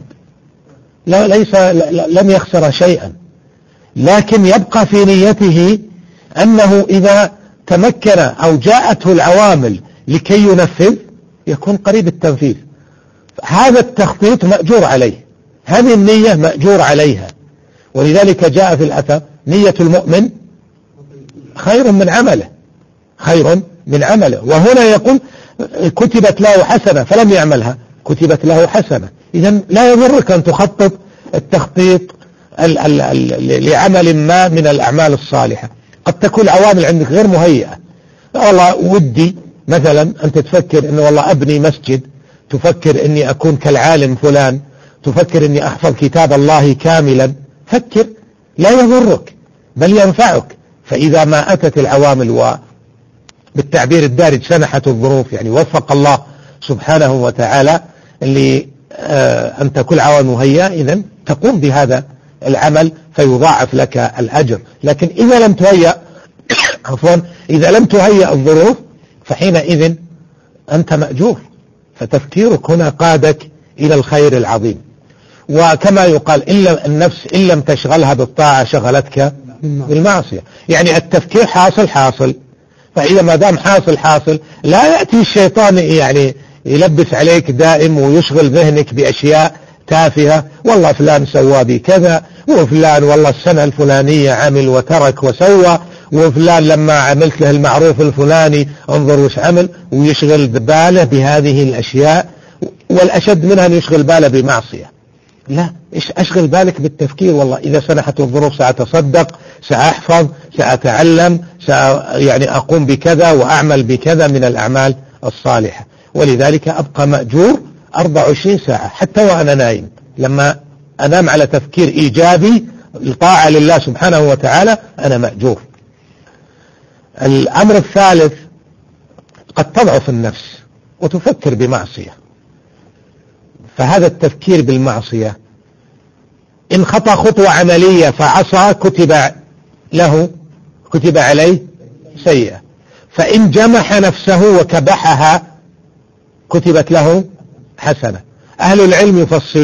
لم يخسر شيئا، لكن يبقى في نيته أنه إذا تمكن أو جاءته العوامل لكي ينفذ يكون قريب التنفيذ. هذا التخطيط مأجور عليه، هذه النية مأجور عليها. ولذلك جاء في الأثر نية المؤمن خير من عمله، خير من عمله. وهنا يقول كتبت له حسنة فلم يعملها، كتبت له حسنة. إذن لا يضرك أن تخطط التخطيط لعمل ما من الأعمال الصالحة. قد تكون عوامل عندك غير مهيئة. والله ودي مثلا أنت تفكر أنه والله أبني مسجد، تفكر أني أكون كالعالم فلان، تفكر أني أحفظ كتاب الله كاملا. فكر، لا يضرك بل ينفعك. فإذا ما أتت العوامل وبالتعبير الدارج سنحت الظروف، يعني وفق الله سبحانه وتعالى لأن تكون عوامل مهيئة، إذن تقوم بهذا العمل فيضاعف لك الأجر. لكن إذا لم تهيأ إذا لم تهيأ الظروف فحينئذ أنت مأجور. فتفكيرك هنا قادك إلى الخير العظيم. وكما يقال النفس إن لم تشغلها بالطاعة شغلتك بالمعصية. يعني التفكير حاصل، فإذا ما دام حاصل لا يأتي الشيطان يعني يلبس عليك دائم ويشغل ذهنك بأشياء تافهة. والله فلان سوى بي كذا، وفلان والله السنة الفلانية عمل وترك وسوى، وفلان لما عملت له المعروف الفلاني انظر وش عمل، ويشغل باله بهذه الأشياء. والأشد منها أن يشغل باله بمعصية. لا، أشغل بالك بالتفكير. والله إذا سنحت الظروف سأتصدق، سأحفظ، سأتعلم، يعني أقوم بكذا وأعمل بكذا من الأعمال الصالحة. ولذلك أبقى مأجور 24 ساعة حتى وأنا نايم. لما أنام على تفكير إيجابي الطاعة لله سبحانه وتعالى أنا مأجور. الأمر الثالث قد تضعف النفس وتفكر بمعصية، فهذا التفكير بالمعصية إن خطى خطوة عملية فعصى كتب عليه سيئة، فإن جمح نفسه وكبحها كتبت له حسنة. أهل العلم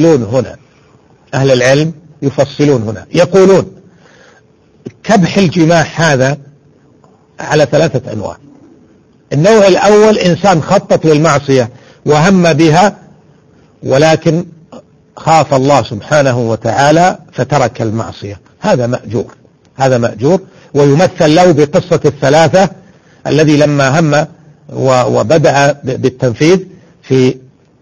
يفصلون هنا يقولون كبح الجماح هذا على 3 أنواع. النوع الأول إنسان خطط للمعصية وهم بها ولكن خاف الله سبحانه وتعالى فترك المعصية، هذا مأجور. ويمثل له بقصة ال3 الذي لما هم وبدأ بالتنفيذ في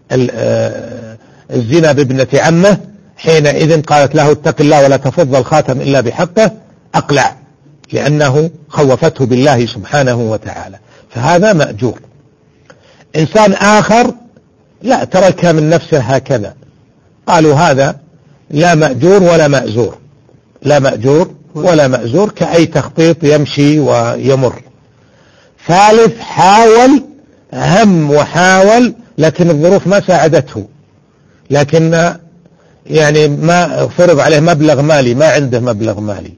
الزنا بابنة عمه، حينئذ قالت له اتق الله ولا تفض الخاتم إلا بحقه، أقلع لأنه خوفته بالله سبحانه وتعالى، فهذا مأجور. إنسان آخر لا ترك من نفسه هكذا، قالوا هذا لا مأجور ولا مأجور كأي تخطيط يمشي ويمر. ثالث هم وحاول لكن الظروف ما ساعدته، لكن يعني ما فرض عليه مبلغ مالي، ما عنده مبلغ مالي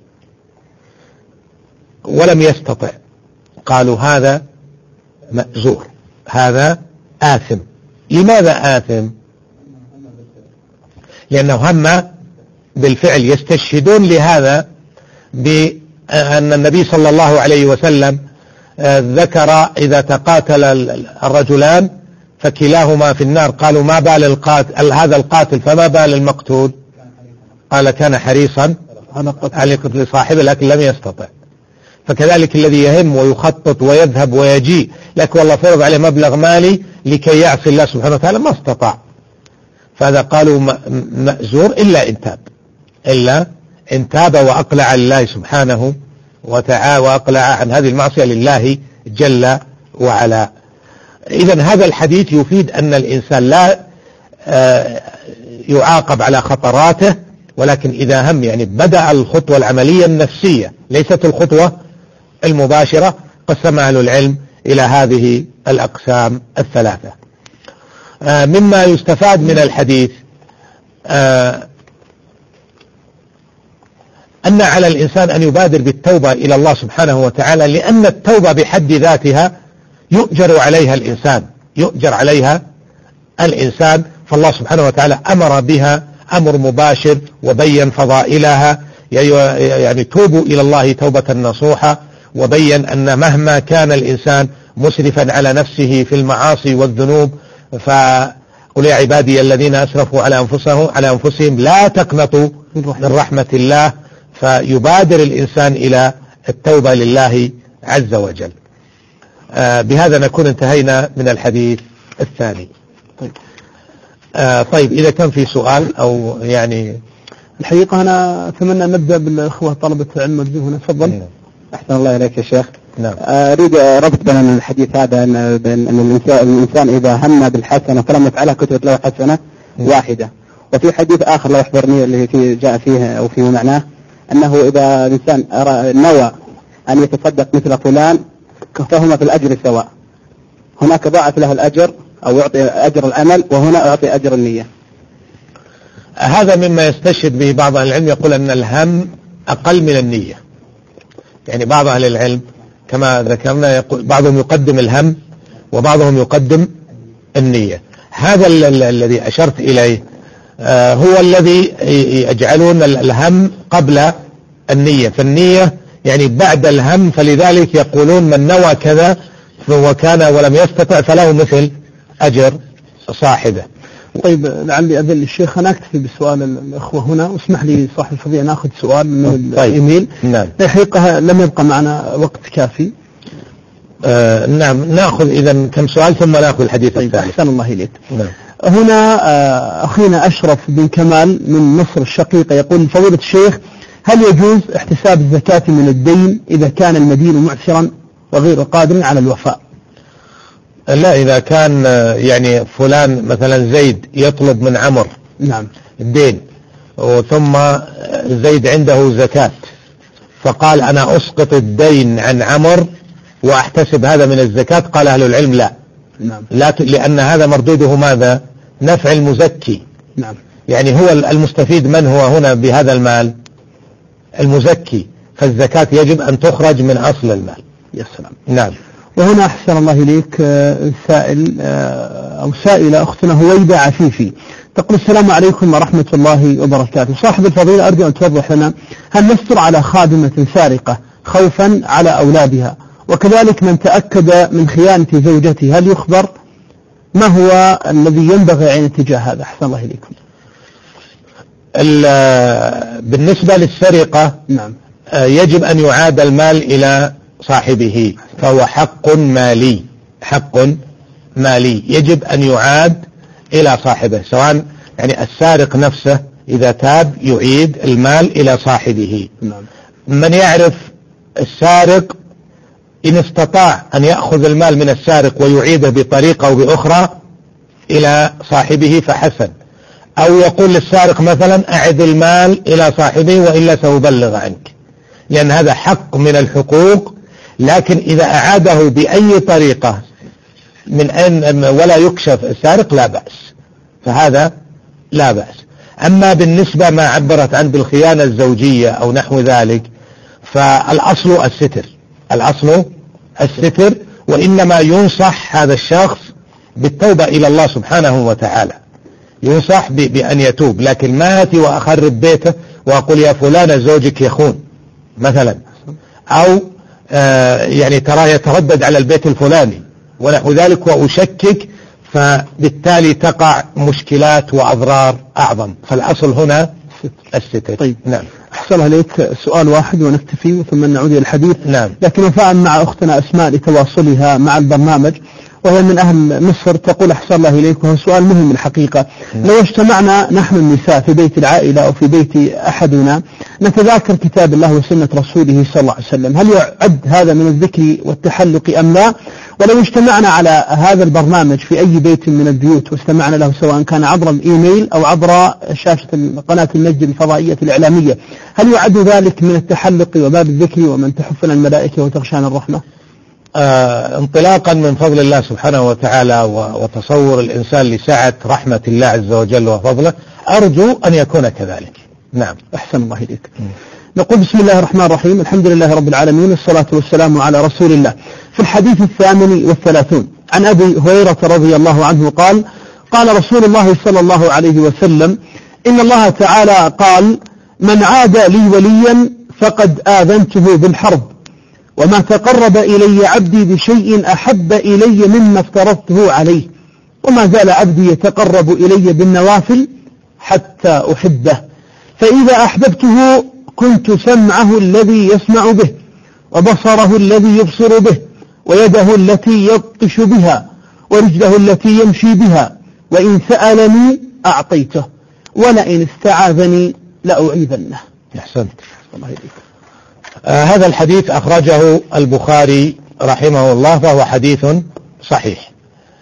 ولم يستطع، قالوا هذا مأزور، هذا آثم. لماذا آثم؟ لأنه هم بالفعل. يستشهدون لهذا بأن النبي صلى الله عليه وسلم ذكر إذا تقاتل الرجلان فكلاهما في النار، قالوا ما بال القاتل هذا القاتل فما بال المقتول؟ قال كان حريصا على قتل صاحبه لكن لم يستطع. فكذلك الذي يهم ويخطط ويذهب ويجيء لكن والله فرض عليه مبلغ مالي لكي يعصي الله سبحانه وتعالى ما استطاع، فهذا قالوا مأزور إلا إن تاب وأقلع لله سبحانه وتعالى وأقلع عن هذه المعصية لله جل وعلا. إذن هذا الحديث يفيد أن الإنسان لا يعاقب على خطراته، ولكن إذا هم يعني بدأ الخطوة العملية النفسية ليست الخطوة المباشرة. قسم أهل العلم إلى هذه الأقسام الثلاثة. مما يستفاد من الحديث أن على الإنسان أن يبادر بالتوبة إلى الله سبحانه وتعالى، لأن التوبة بحد ذاتها يؤجر عليها الإنسان، فالله سبحانه وتعالى أمر بها أمر مباشر وبين فضائلها، يعني توبوا إلى الله توبة نصوحة، وبين أن مهما كان الإنسان مسرفا على نفسه في المعاصي والذنوب فقل يا عبادي الذين أسرفوا على أنفسهم لا تقنطوا من رحمة الله، فيبادر الإنسان إلى التوبة لله عز وجل. بهذا نكون انتهينا من الحديث الثاني. طيب إذا كان في سؤال أو يعني الحقيقة أنا أتمنى أن نبدأ بالأخوة طلبة العلم هنا. تفضل. أحسن الله إليك يا شيخ. نعم. أريد ربط بين الحديث هذا بين أن الإنسان إذا هم بالحسنة فلم يفعلها كتبت له حسنة واحدة، وفي حديث آخر لا يحضرني اللي جاء فيه أو فيه معناه أنه إذا الإنسان نوى أن يتصدق مثل فلان فهما في الأجر سواء، هناك ضاعف له الأجر أو يعطي أجر العمل وهنا يعطي أجر النية. هذا مما يستشهد به بعض أهل العلم، يقول أن الهم أقل من النية. يعني بعض أهل العلم كما ذكرنا يقول بعضهم يقدم الهم وبعضهم يقدم النية. هذا الذي أشرت إليه هو الذي يجعلون الهم قبل النية، فالنية يعني بعد الهم، فلذلك يقولون من نوى كذا فهو كان ولم يستطع فله مثل أجر صاحبه. طيب لعلي أذل الشيخ أنا أكتفي بسؤال الأخوة هنا، واسمح لي صاحب الفضيلة نأخذ سؤال من الإيميل. نعم. الحقيقة لم يبقى معنا وقت كافي. نعم نأخذ إذا كم سؤال ثم نأخذ الحديث الثالث. أحسن الله إليك. نعم. هنا أخينا أشرف بن كمال من مصر الشقيقة يقول فضيلة الشيخ هل يجوز احتساب الزكاة من الدين إذا كان المدين معسرا وغير قادر على الوفاء؟ لا، إذا كان يعني فلان مثلا زيد يطلب من عمر نعم الدين ثم زيد عنده زكاة فقال أنا أسقط الدين عن عمر وأحتسب هذا من الزكاة، قال أهل العلم لا. نعم. لأن هذا مردوده ماذا؟ نفع المزكي. نعم. يعني هو المستفيد من هو هنا بهذا المال؟ المزكي، فالزكاة يجب أن تخرج من أصل المال. يا سلام. نعم. وهنا أحسن الله إليك سائل أو سائلة أختنا هويدة عفيفي تقول السلام عليكم ورحمة الله وبركاته. صاحب الفضيلة أرجو أن توضح لنا هل نستر على خادمة سارقة خوفا على أولادها، وكذلك من تأكد من خيانة زوجته هل يخبر؟ ما هو الذي ينبغي عن اتجاه هذا؟ أحسن الله إليكم. بالنسبة للسرقة نعم يجب أن يعاد المال إلى صاحبه، فهو حق مالي يجب أن يعاد إلى صاحبه، سواء يعني السارق نفسه إذا تاب يعيد المال إلى صاحبه. نعم. من يعرف السارق إن استطاع أن يأخذ المال من السارق ويعيده بطريقة أو بأخرى إلى صاحبه فحسن، أو يقول للسارق مثلا أعد المال إلى صاحبه وإلا سأبلغ عنك، لأن هذا حق من الحقوق. لكن إذا أعاده بأي طريقة من أن ولا يكشف السارق لا بأس، فهذا لا بأس. أما بالنسبة ما عبرت عن بالخيانة الزوجية أو نحو ذلك فالأصل الستر، الأصل الستر، وإنما ينصح هذا الشخص بالتوبة إلى الله سبحانه وتعالى، ينصح بأن يتوب، لكن ما أتي وأخرب بيته وأقول يا فلان زوجك يخون مثلا، أو يعني ترى يتردد على البيت الفلاني ونحو ذلك وأشكك، فبالتالي تقع مشكلات وأضرار أعظم. فالأصل هنا الستر. طيب نعم. أحسن عليك سؤال واحد ونكتفي ثم نعود إلى الحديث. نعم. لكن وفاء مع أختنا أسماء لتواصلها مع البرنامج، وهي من أهل مصر، تقول أحسن الله إليك، وهو سؤال مهم الحقيقة. لو اجتمعنا نحن النساء في بيت العائلة أو في بيت أحدنا نتذاكر كتاب الله وسنة رسوله صلى الله عليه وسلم، هل يعد هذا من الذكر والتحلق أم لا؟ ولو اجتمعنا على هذا البرنامج في أي بيت من البيوت واستمعنا له سواء كان عبر الإيميل أو عبر شاشة قناة النجد الفضائية الإعلامية، هل يعد ذلك من التحلق وباب الذكر ومن تحفنا الملائكة وتغشانا الرحمة؟ انطلاقا من فضل الله سبحانه وتعالى وتصور الإنسان لسعة رحمة الله عز وجل وفضله، أرجو أن يكون كذلك. نعم. أحسن الله إليك. نقول بسم الله الرحمن الرحيم، الحمد لله رب العالمين، والصلاة والسلام على رسول الله. في الحديث 38 عن أبي هريرة رضي الله عنه قال: قال رسول الله صلى الله عليه وسلم: إن الله تعالى قال: من عاد لي وليا فقد آذنته بالحرب، وما تقرب إلي عبدي بشيء أحب إلي مما افترضته عليه، وما زال عبدي يتقرب إلي بالنوافل حتى أحبه، فإذا أحببته كنت سمعه الذي يسمع به، وبصره الذي يبصر به، ويده التي يبطش بها، ورجله التي يمشي بها، وإن سألني أعطيته، ولئن استعاذني لأعيذنه. أحسنت. الله يديك. هذا الحديث أخرجه البخاري رحمه الله، فهو حديث صحيح.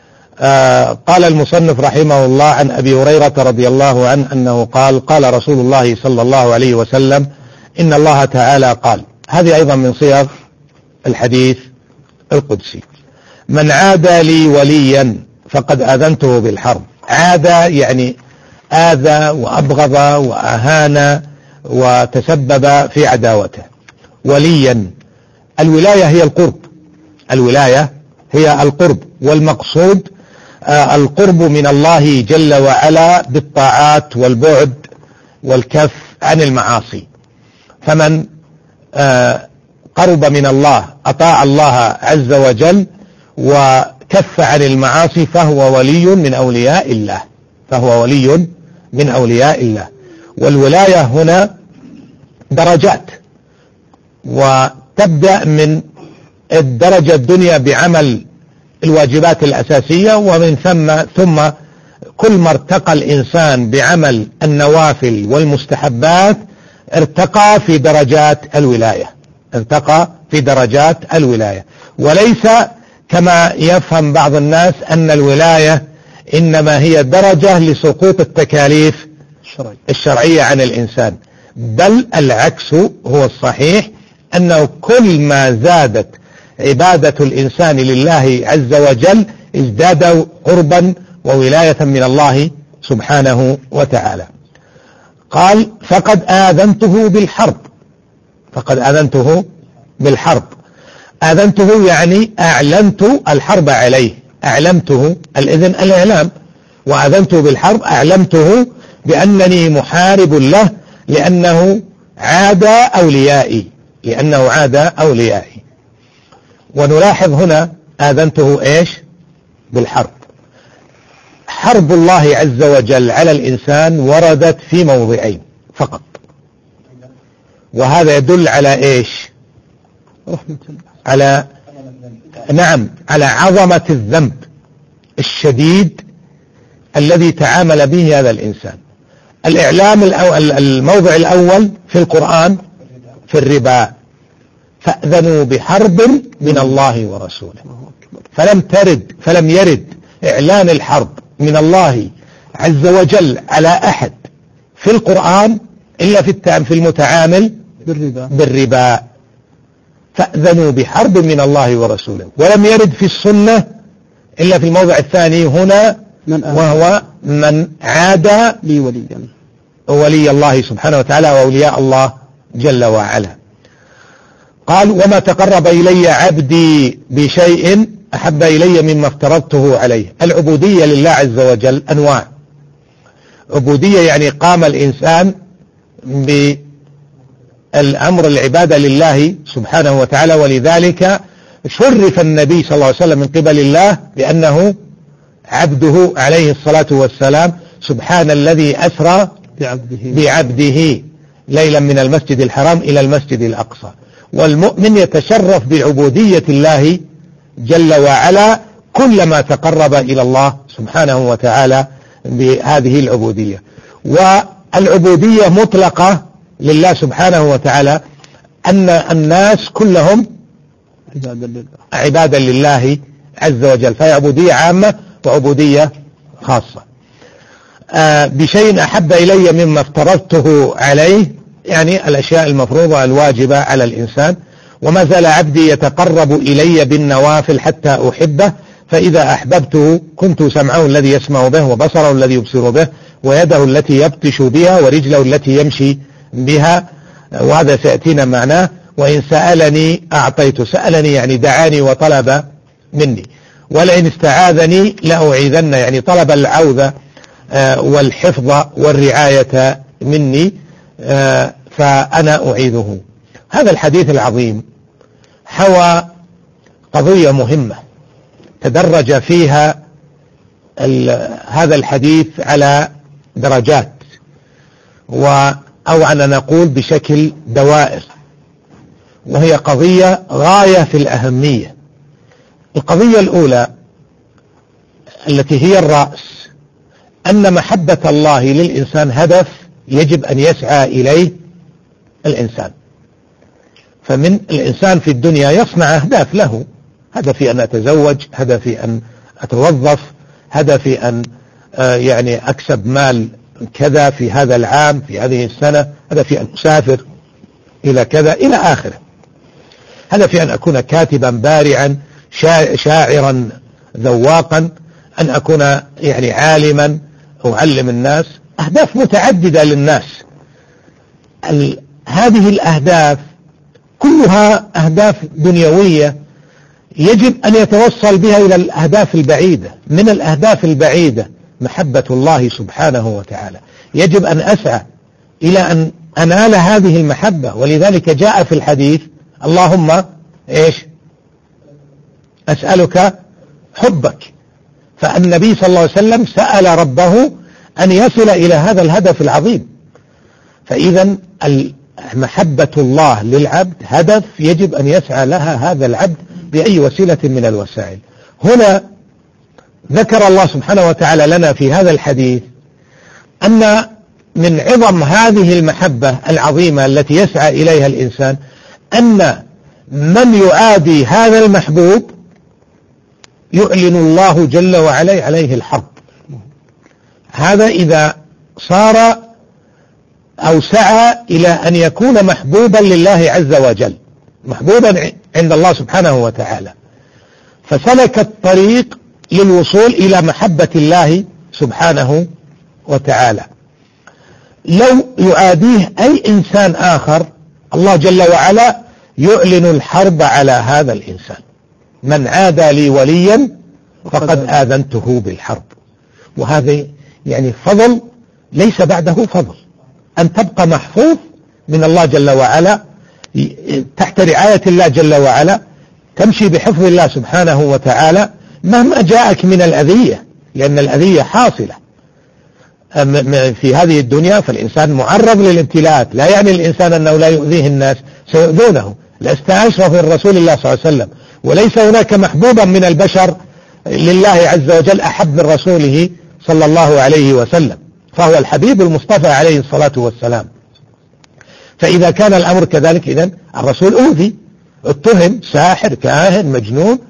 قال المصنف رحمه الله عن أبي هريرة رضي الله عنه أنه قال: قال رسول الله صلى الله عليه وسلم: إن الله تعالى قال. هذه أيضا من صيغ الحديث القدسي: من عاد لي وليا فقد آذنته بالحرب. عاد يعني آذى وأبغض وأهان وتسبب في عداوته. وليا، الولاية هي القرب، الولاية هي القرب، والمقصود القرب من الله جل وعلا بالطاعات والبعد والكف عن المعاصي. فمن قرب من الله، أطاع الله عز وجل وكف عن المعاصي، فهو ولي من أولياء الله، فهو ولي من أولياء الله. والولاية هنا درجات، وتبدأ من الدرجة الدنيا بعمل الواجبات الأساسية، ومن ثم كل ما ارتقى الإنسان بعمل النوافل والمستحبات ارتقى في درجات الولاية، ارتقى في درجات الولاية. وليس كما يفهم بعض الناس أن الولاية إنما هي درجة لسقوط التكاليف الشرعية عن الإنسان، بل العكس هو الصحيح، أنه كل ما زادت عبادة الإنسان لله عز وجل ازداد قربا وولاية من الله سبحانه وتعالى. قال: فقد آذنته بالحرب، فقد آذنته بالحرب. آذنته يعني أعلنت الحرب عليه، أعلمته، الإذن الإعلام، وآذنته بالحرب أعلمته بأنني محارب له، لأنه عاد أوليائي، لأنه عاد أوليائي. ونلاحظ هنا آذنته إيش؟ بالحرب. حرب الله عز وجل على الإنسان وردت في موضعين فقط، وهذا يدل على إيش؟ على على عظمة الذنب الشديد الذي تعامل به هذا الإنسان. الإعلام الموضع الأول في القرآن في الربا: فأذنوا بحرب من الله ورسوله. فلم يرد إعلان الحرب من الله عز وجل على أحد في القرآن إلا في المتعامل بالربا. فأذنوا بحرب من الله ورسوله. ولم يرد في السنة إلا في الموضع الثاني هنا، وهو من عاد ولي الله سبحانه وتعالى وأولياء الله جل وعلا. قال وما تقرب إلي عبدي بشيء أحب إلي مما افترضته عليه. العبودية لله عز وجل أنواع. عبودية يعني قام الإنسان بالأمر العبادة لله سبحانه وتعالى، ولذلك شرف النبي صلى الله عليه وسلم من قبل الله بأنه عبده عليه الصلاة والسلام. سبحان الذي أسرى بعبده ليلا من المسجد الحرام إلى المسجد الأقصى. والمؤمن يتشرف بعبودية الله جل وعلا كلما تقرب إلى الله سبحانه وتعالى بهذه العبودية. والعبودية مطلقة لله سبحانه وتعالى، أن الناس كلهم عبادا لله عز وجل، فهي عبودية عامة وعبودية خاصة. بشيء أحب إلي مما افترضته عليه، يعني الأشياء المفروضة الواجبة على الإنسان. وما زال عبدي يتقرب إلي بالنوافل حتى أحبه، فإذا أحببته كنت سمعه الذي يسمع به، وبصره الذي يبصر به، ويده التي يبطش بها، ورجله التي يمشي بها. وهذا سيأتينا معناه. وإن سألني أعطيته، سألني يعني دعاني وطلب مني. ولئن استعاذني لأعيذن، يعني طلب العوذة والحفظ والرعاية مني، فأنا أعيذه. هذا الحديث العظيم حوى قضية مهمة تدرج فيها هذا الحديث على درجات، أو أن نقول بشكل دوائر، وهي قضية غاية في الأهمية. القضية الأولى التي هي الرأس، أن محبة الله للإنسان هدف يجب أن يسعى إليه الإنسان. فمن الإنسان في الدنيا يصنع أهداف له، هدفي أن أتزوج، هدفي أن أتوظف، هدفي أن يعني أكسب مال كذا في هذا العام في هذه السنة، هدفي أن أسافر إلى كذا إلى آخره، هدفي أن أكون كاتبا بارعا شاعرا ذواقا، أن أكون يعني عالما أعلم الناس. أهداف متعددة للناس. هذه الأهداف كلها أهداف دنيوية يجب أن يتوصل بها إلى الأهداف البعيدة. من الأهداف البعيدة محبة الله سبحانه وتعالى، يجب أن أسعى إلى أن أنال هذه المحبة. ولذلك جاء في الحديث اللهم إيش أسألك حبك. فالنبي صلى الله عليه وسلم سأل ربه أن يصل إلى هذا الهدف العظيم. فإذا محبة الله للعبد هدف يجب أن يسعى لها هذا العبد بأي وسيلة من الوسائل. هنا ذكر الله سبحانه وتعالى لنا في هذا الحديث أن من عظم هذه المحبة العظيمة التي يسعى إليها الإنسان أن من يعادي هذا المحبوب يعلن الله جل وعلا عليه الحرب. هذا إذا صار أو سعى إلى أن يكون محبوبا لله عز وجل، محبوبا عند الله سبحانه وتعالى، فسلك الطريق للوصول إلى محبة الله سبحانه وتعالى. لو يعاديه أي إنسان آخر الله جل وعلا يعلن الحرب على هذا الإنسان. من عادى لي وليا فقد آذنته بالحرب. وهذا يعني فضل ليس بعده فضل، أن تبقى محفوظ من الله جل وعلا تحت رعاية الله جل وعلا، تمشي بحفظ الله سبحانه وتعالى مهما جاءك من الأذية، لأن الأذية حاصلة في هذه الدنيا. فالإنسان معرض للابتلاءات، لا يعني الإنسان أنه لا يؤذيه الناس، سيؤذونه. لست أشرف من رسول الله صلى الله عليه وسلم، وليس هناك محبوبا من البشر لله عز وجل أحب من رسوله صلى الله عليه وسلم، فهو الحبيب المصطفى عليه الصلاة والسلام. فإذا كان الأمر كذلك إذن الرسول أوذي، اتهم، ساحر، كاهن، مجنون،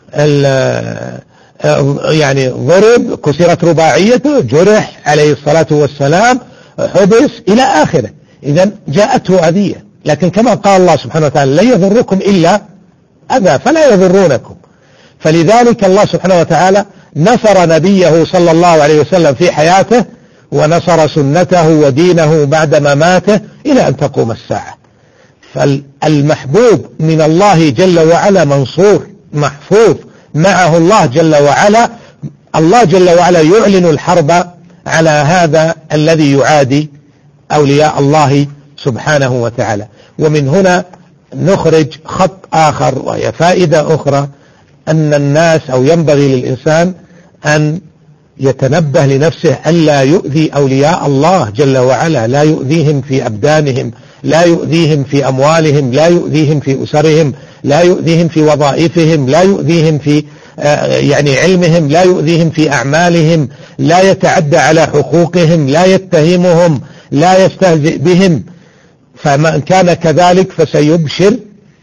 يعني ضرب، كسرت رباعيته، جرح عليه الصلاة والسلام، حبس إلى آخره. إذن جاءته أذية، لكن كما قال الله سبحانه وتعالى لن يضركم إلا أذى فلا يضرونكم. فلذلك الله سبحانه وتعالى نصر نبيه صلى الله عليه وسلم في حياته ونصر سنته ودينه بعد مماته إلى أن تقوم الساعة. فالمحبوب من الله جل وعلا منصور محفوظ معه الله جل وعلا. الله جل وعلا يعلن الحرب على هذا الذي يعادي أولياء الله سبحانه وتعالى. ومن هنا نخرج خط آخر وهي فائدة أخرى، أن الناس أو ينبغي للإنسان أن يتنبه لنفسه ألا يؤذي أولياء الله جل وعلا، لا يؤذيهم في أبدانهم، لا يؤذيهم في أموالهم، لا يؤذيهم في أسرهم، لا يؤذيهم في وظائفهم، لا يؤذيهم في يعني علمهم، لا يؤذيهم في أعمالهم، لا يتعدى على حقوقهم، لا يتهمهم، لا يستهزئ بهم. فمن كان كذلك فسيبشر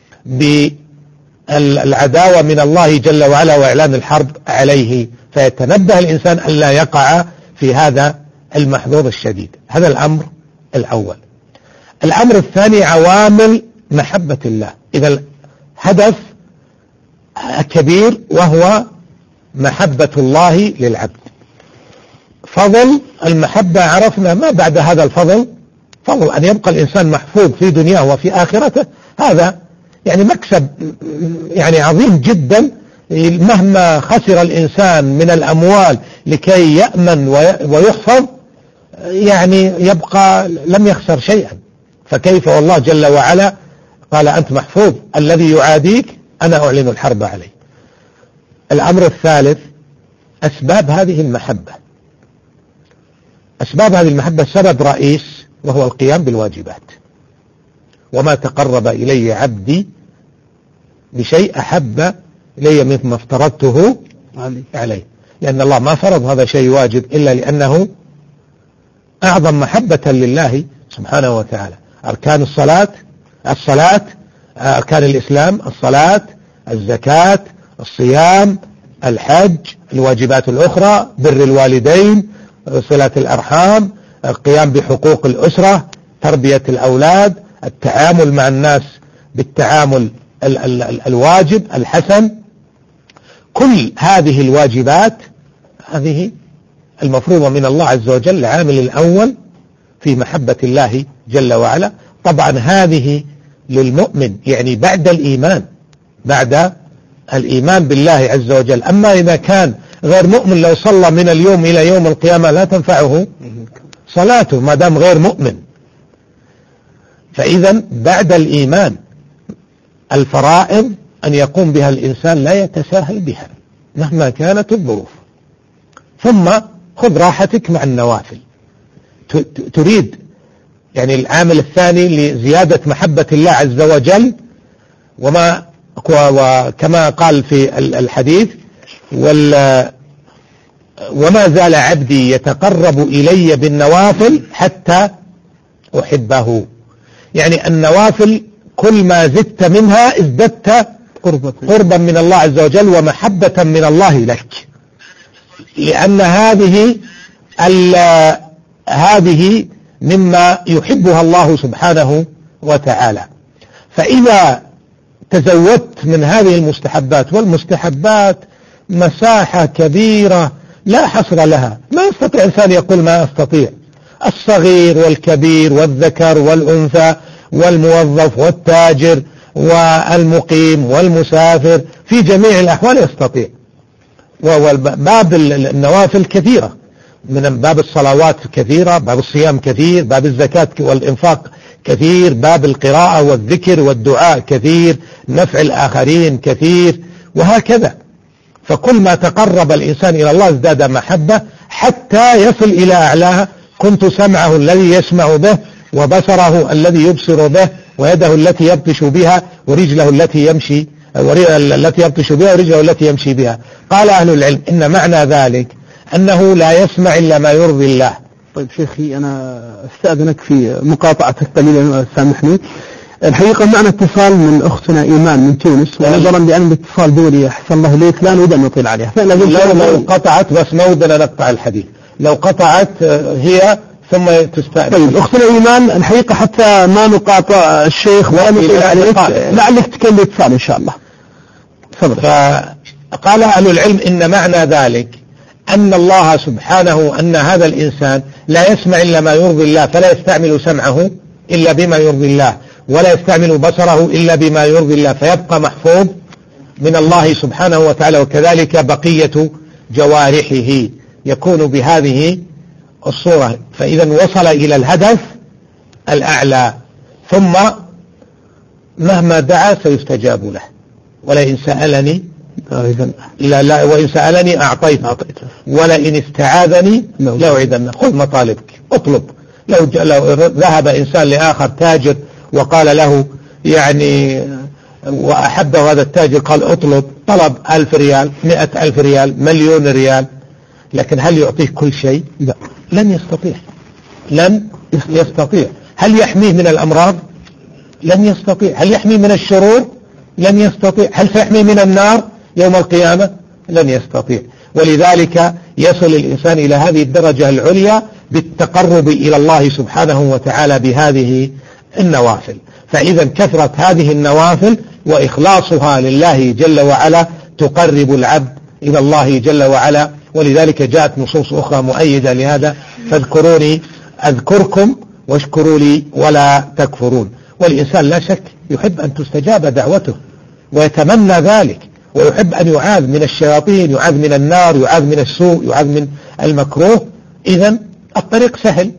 بالعداوة من الله جل وعلا وإعلان الحرب عليه. فيتنبه الإنسان ألا يقع في هذا المحظور الشديد. هذا الأمر الأول. الأمر الثاني عوامل محبة الله. إذا الهدف كبير وهو محبة الله للعبد. فضل المحبة عرفنا، ما بعد هذا الفضل فضل أن يبقى الإنسان محفوظ في دنياه وفي آخرته. هذا يعني مكسب يعني عظيم جدا. مهما خسر الإنسان من الأموال لكي يأمن ويحفظ يعني يبقى لم يخسر شيئا. فكيف والله جل وعلا قال أنت محفوظ، الذي يعاديك أنا أعلن الحرب عليه. الأمر الثالث أسباب هذه المحبة. أسباب هذه المحبة سبب رئيس وهو القيام بالواجبات. وما تقرب إلي عبدي بشيء أحب إلي مما افترضته عليه، لأن الله ما فرض هذا شيء واجب إلا لأنه أعظم محبة لله سبحانه وتعالى. أركان الصلاة، أركان الإسلام، الصلاة، الزكاة، الصيام، الحج، الواجبات الأخرى، بر الوالدين، صلة الأرحام، القيام بحقوق الأسرة، تربية الأولاد، التعامل مع الناس بالتعامل الواجب الحسن. كل هذه الواجبات هذه المفروضة من الله عز وجل. العامل الأول في محبة الله جل وعلا. طبعا هذه للمؤمن يعني بعد الإيمان بالله عز وجل. أما إذا كان غير مؤمن لو صلى من اليوم إلى يوم القيامة لا تنفعه صلاته ما دام غير مؤمن. فإذا بعد الإيمان الفرائض أن يقوم بها الإنسان لا يتساهل بها مهما كانت الظروف. ثم خذ راحتك مع النوافل. تريد يعني العامل الثاني لزيادة محبة الله عز وجل، وكما قال في الحديث وما زال عبدي يتقرب إلي بالنوافل حتى أحبه. يعني النوافل كل ما زدت منها ازددت قربا من الله عز وجل ومحبة من الله لك، لأن هذه مما يحبها الله سبحانه وتعالى. فإذا تزودت من هذه المستحبات، والمستحبات مساحة كبيرة لا حصر لها، ما يستطيع إنسان يقول ما أستطيع. الصغير والكبير والذكر والأنثى والموظف والتاجر والمقيم والمسافر في جميع الأحوال يستطيع. وباب النوافل كثيرة، من باب الصلوات كثيرة، باب الصيام كثير، باب الزكاة والإنفاق كثير، باب القراءة والذكر والدعاء كثير، نفع الآخرين كثير، وهكذا. فكل ما تقرب الإنسان إلى الله ازداد محبة حتى يصل إلى أعلاها. كنت سمعه الذي يسمع به، وبصره الذي يبصر به، ويده التي يبطش بها، ورجله التي يبطش بها، ورجله التي يمشي بها. قال أهل العلم إن معنى ذلك أنه لا يسمع إلا ما يرضي الله. طيب شيخي أنا استأذنك في مقاطعتك قليلا سامحني. الحقيقة معنا اتصال من أختنا إيمان من تونس، ونظرا لأن الاتصال دولي أحسن الله إليك لا نريد أن نطيل عليها. لو قطعت بس ما ودنا نقطع الحديث، لو قطعت هي ثم تستأذن. طيب أختنا إيمان الحقيقة حتى ما نقاطع الشيخ ولا نطيل عليك لعلك تكمل الاتصال إن شاء الله. فقال أهل العلم إن معنى ذلك أن الله سبحانه أن هذا الإنسان لا يسمع إلا ما يرضي الله، فلا يستعمل سمعه إلا بما يرضي الله، ولا يستعمل بصره إلا بما يرضي الله، فيبقى محفوظ من الله سبحانه وتعالى. وكذلك بقية جوارحه يكون بهذه الصورة. فإذا وصل إلى الهدف الأعلى، ثم مهما دعا سيستجاب له. ولئن سألني لا وإن سألني أعطيته، ولئن استعاذني لأوعدنه. خذ مطالبك، اطلب. لو ذهب إنسان لآخر تاجر وقال له يعني وأحبه هذا التاجر، قال اطلب، طلب 1000 ريال، 100,000 ريال، 1,000,000 ريال، لكن هل يعطيه كل شيء؟ لا، لن يستطيع. هل يحميه من الأمراض؟ لن يستطيع. هل يحميه من الشرور؟ لن يستطيع. هل سيحميه من النار يوم القيامة؟ لن يستطيع. ولذلك يصل الإنسان إلى هذه الدرجة العليا بالتقرب إلى الله سبحانه وتعالى بهذه النوافل. فإذا كثرة هذه النوافل وإخلاصها لله جل وعلا تقرب العبد إلى الله جل وعلا. ولذلك جاءت نصوص أخرى مؤيدة لهذا: فاذكروني أذكركم واشكروا لي ولا تكفرون. والإنسان لا شك يحب أن تستجاب دعوته ويتمنى ذلك، ويحب أن يعاذ من الشياطين، يعاذ من النار، يعاذ من السوء، يعاذ من المكروه. إذن الطريق سهل،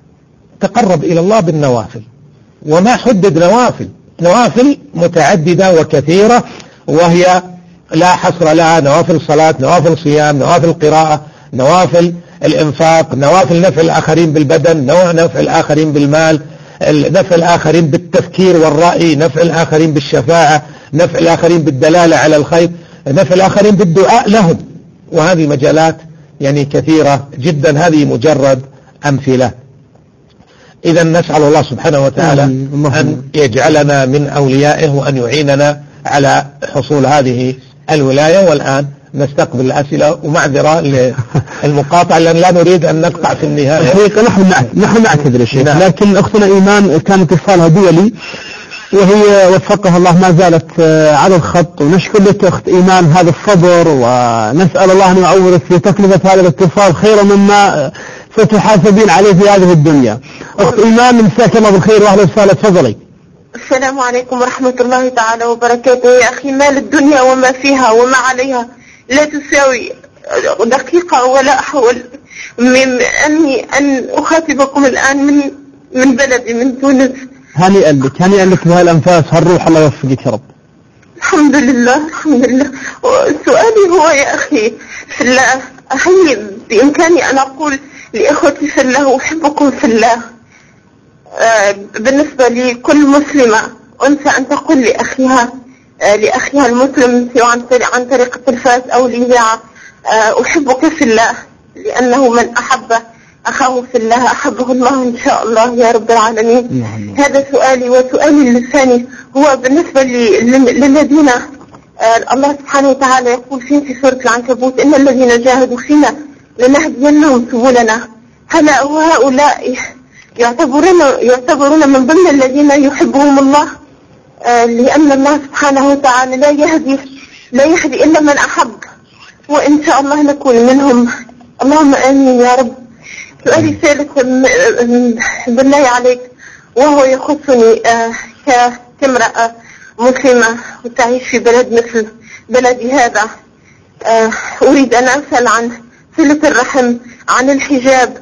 تقرب إلى الله بالنوافل. وما حدد نوافل متعددة وكثيرة، وهي لا حصر لها: نوافل صلاة، نوافل صيام، نوافل قراءة، نوافل الإنفاق، نوافل نفع الآخرين بالبدن، نفع الآخرين بالمال، نفع الآخرين بالتفكير والرأي، نفع الآخرين بالشفاعة، نفع الآخرين بالدلالة على الخير، نفع الآخرين بالدعاء لهم. وهذه مجالات يعني كثيرة جدا، هذه مجرد أمثلة. إذا نسأل الله سبحانه وتعالى أن يجعلنا من أوليائه وأن يعيننا على حصول هذه الولاية. والآن نستقبل الأسئلة، ومعذرة للمقاطعة لأن لا نريد أن نقطع في النهاية. الحقيقة نحن نعتذر يا شيخ، لكن أختنا إيمان كان اتصالها دولي، وهي وفقها الله ما زالت على الخط، ونشكر لك أخت إيمان هذا الصبر، ونسأل الله أن يعوضك في تكلفة هذا الاتصال خيرا مما ستحاسبين عليه في هذه الدنيا. أخت إيمان مساك الله بالخير وأهلا وسهلا، تفضلي. السلام عليكم ورحمة الله تعالى وبركاته. يا أخي، مال الدنيا وما فيها وما عليها لا تساوي دقيقة ولا أحول من أن أخاطبكم الآن من بلدي، من تونس. هنيئا لك بها الأنفاس، هالروح الله يوفقك يا رب. الحمد لله. سؤالي هو يا أخي في الله، هل بإمكاني أن أقول لإخوتي في الله أحبكم في الله؟ بالنسبة لكل مسلمة أنثى أن تقول لأخيها المسلم عن طريق التلفاز أو الإذاعة: أحبك في الله، لأنه من أحب أخاه في الله أحبه الله إن شاء الله يا رب العالمين. هذا سؤالي. وسؤالي الثاني هو بالنسبة للذين الله سبحانه وتعالى يقول في سورة العنكبوت: إن الذين جاهدوا فينا لنهدينهم سبلنا. هل هؤلاء يعتبرون من ضمن الذين يحبهم الله؟ لأن الله سبحانه وتعالى لا يهدي إلا من أحب، وإن شاء الله نكون منهم. اللهم آمين يا رب. سؤالي الثالث بالله عليك، وهو يخصني كامرأة مسلمة وتعيش في بلد مثل بلدي هذا. أريد أن أسأل عن صلة الرحم، عن الحجاب،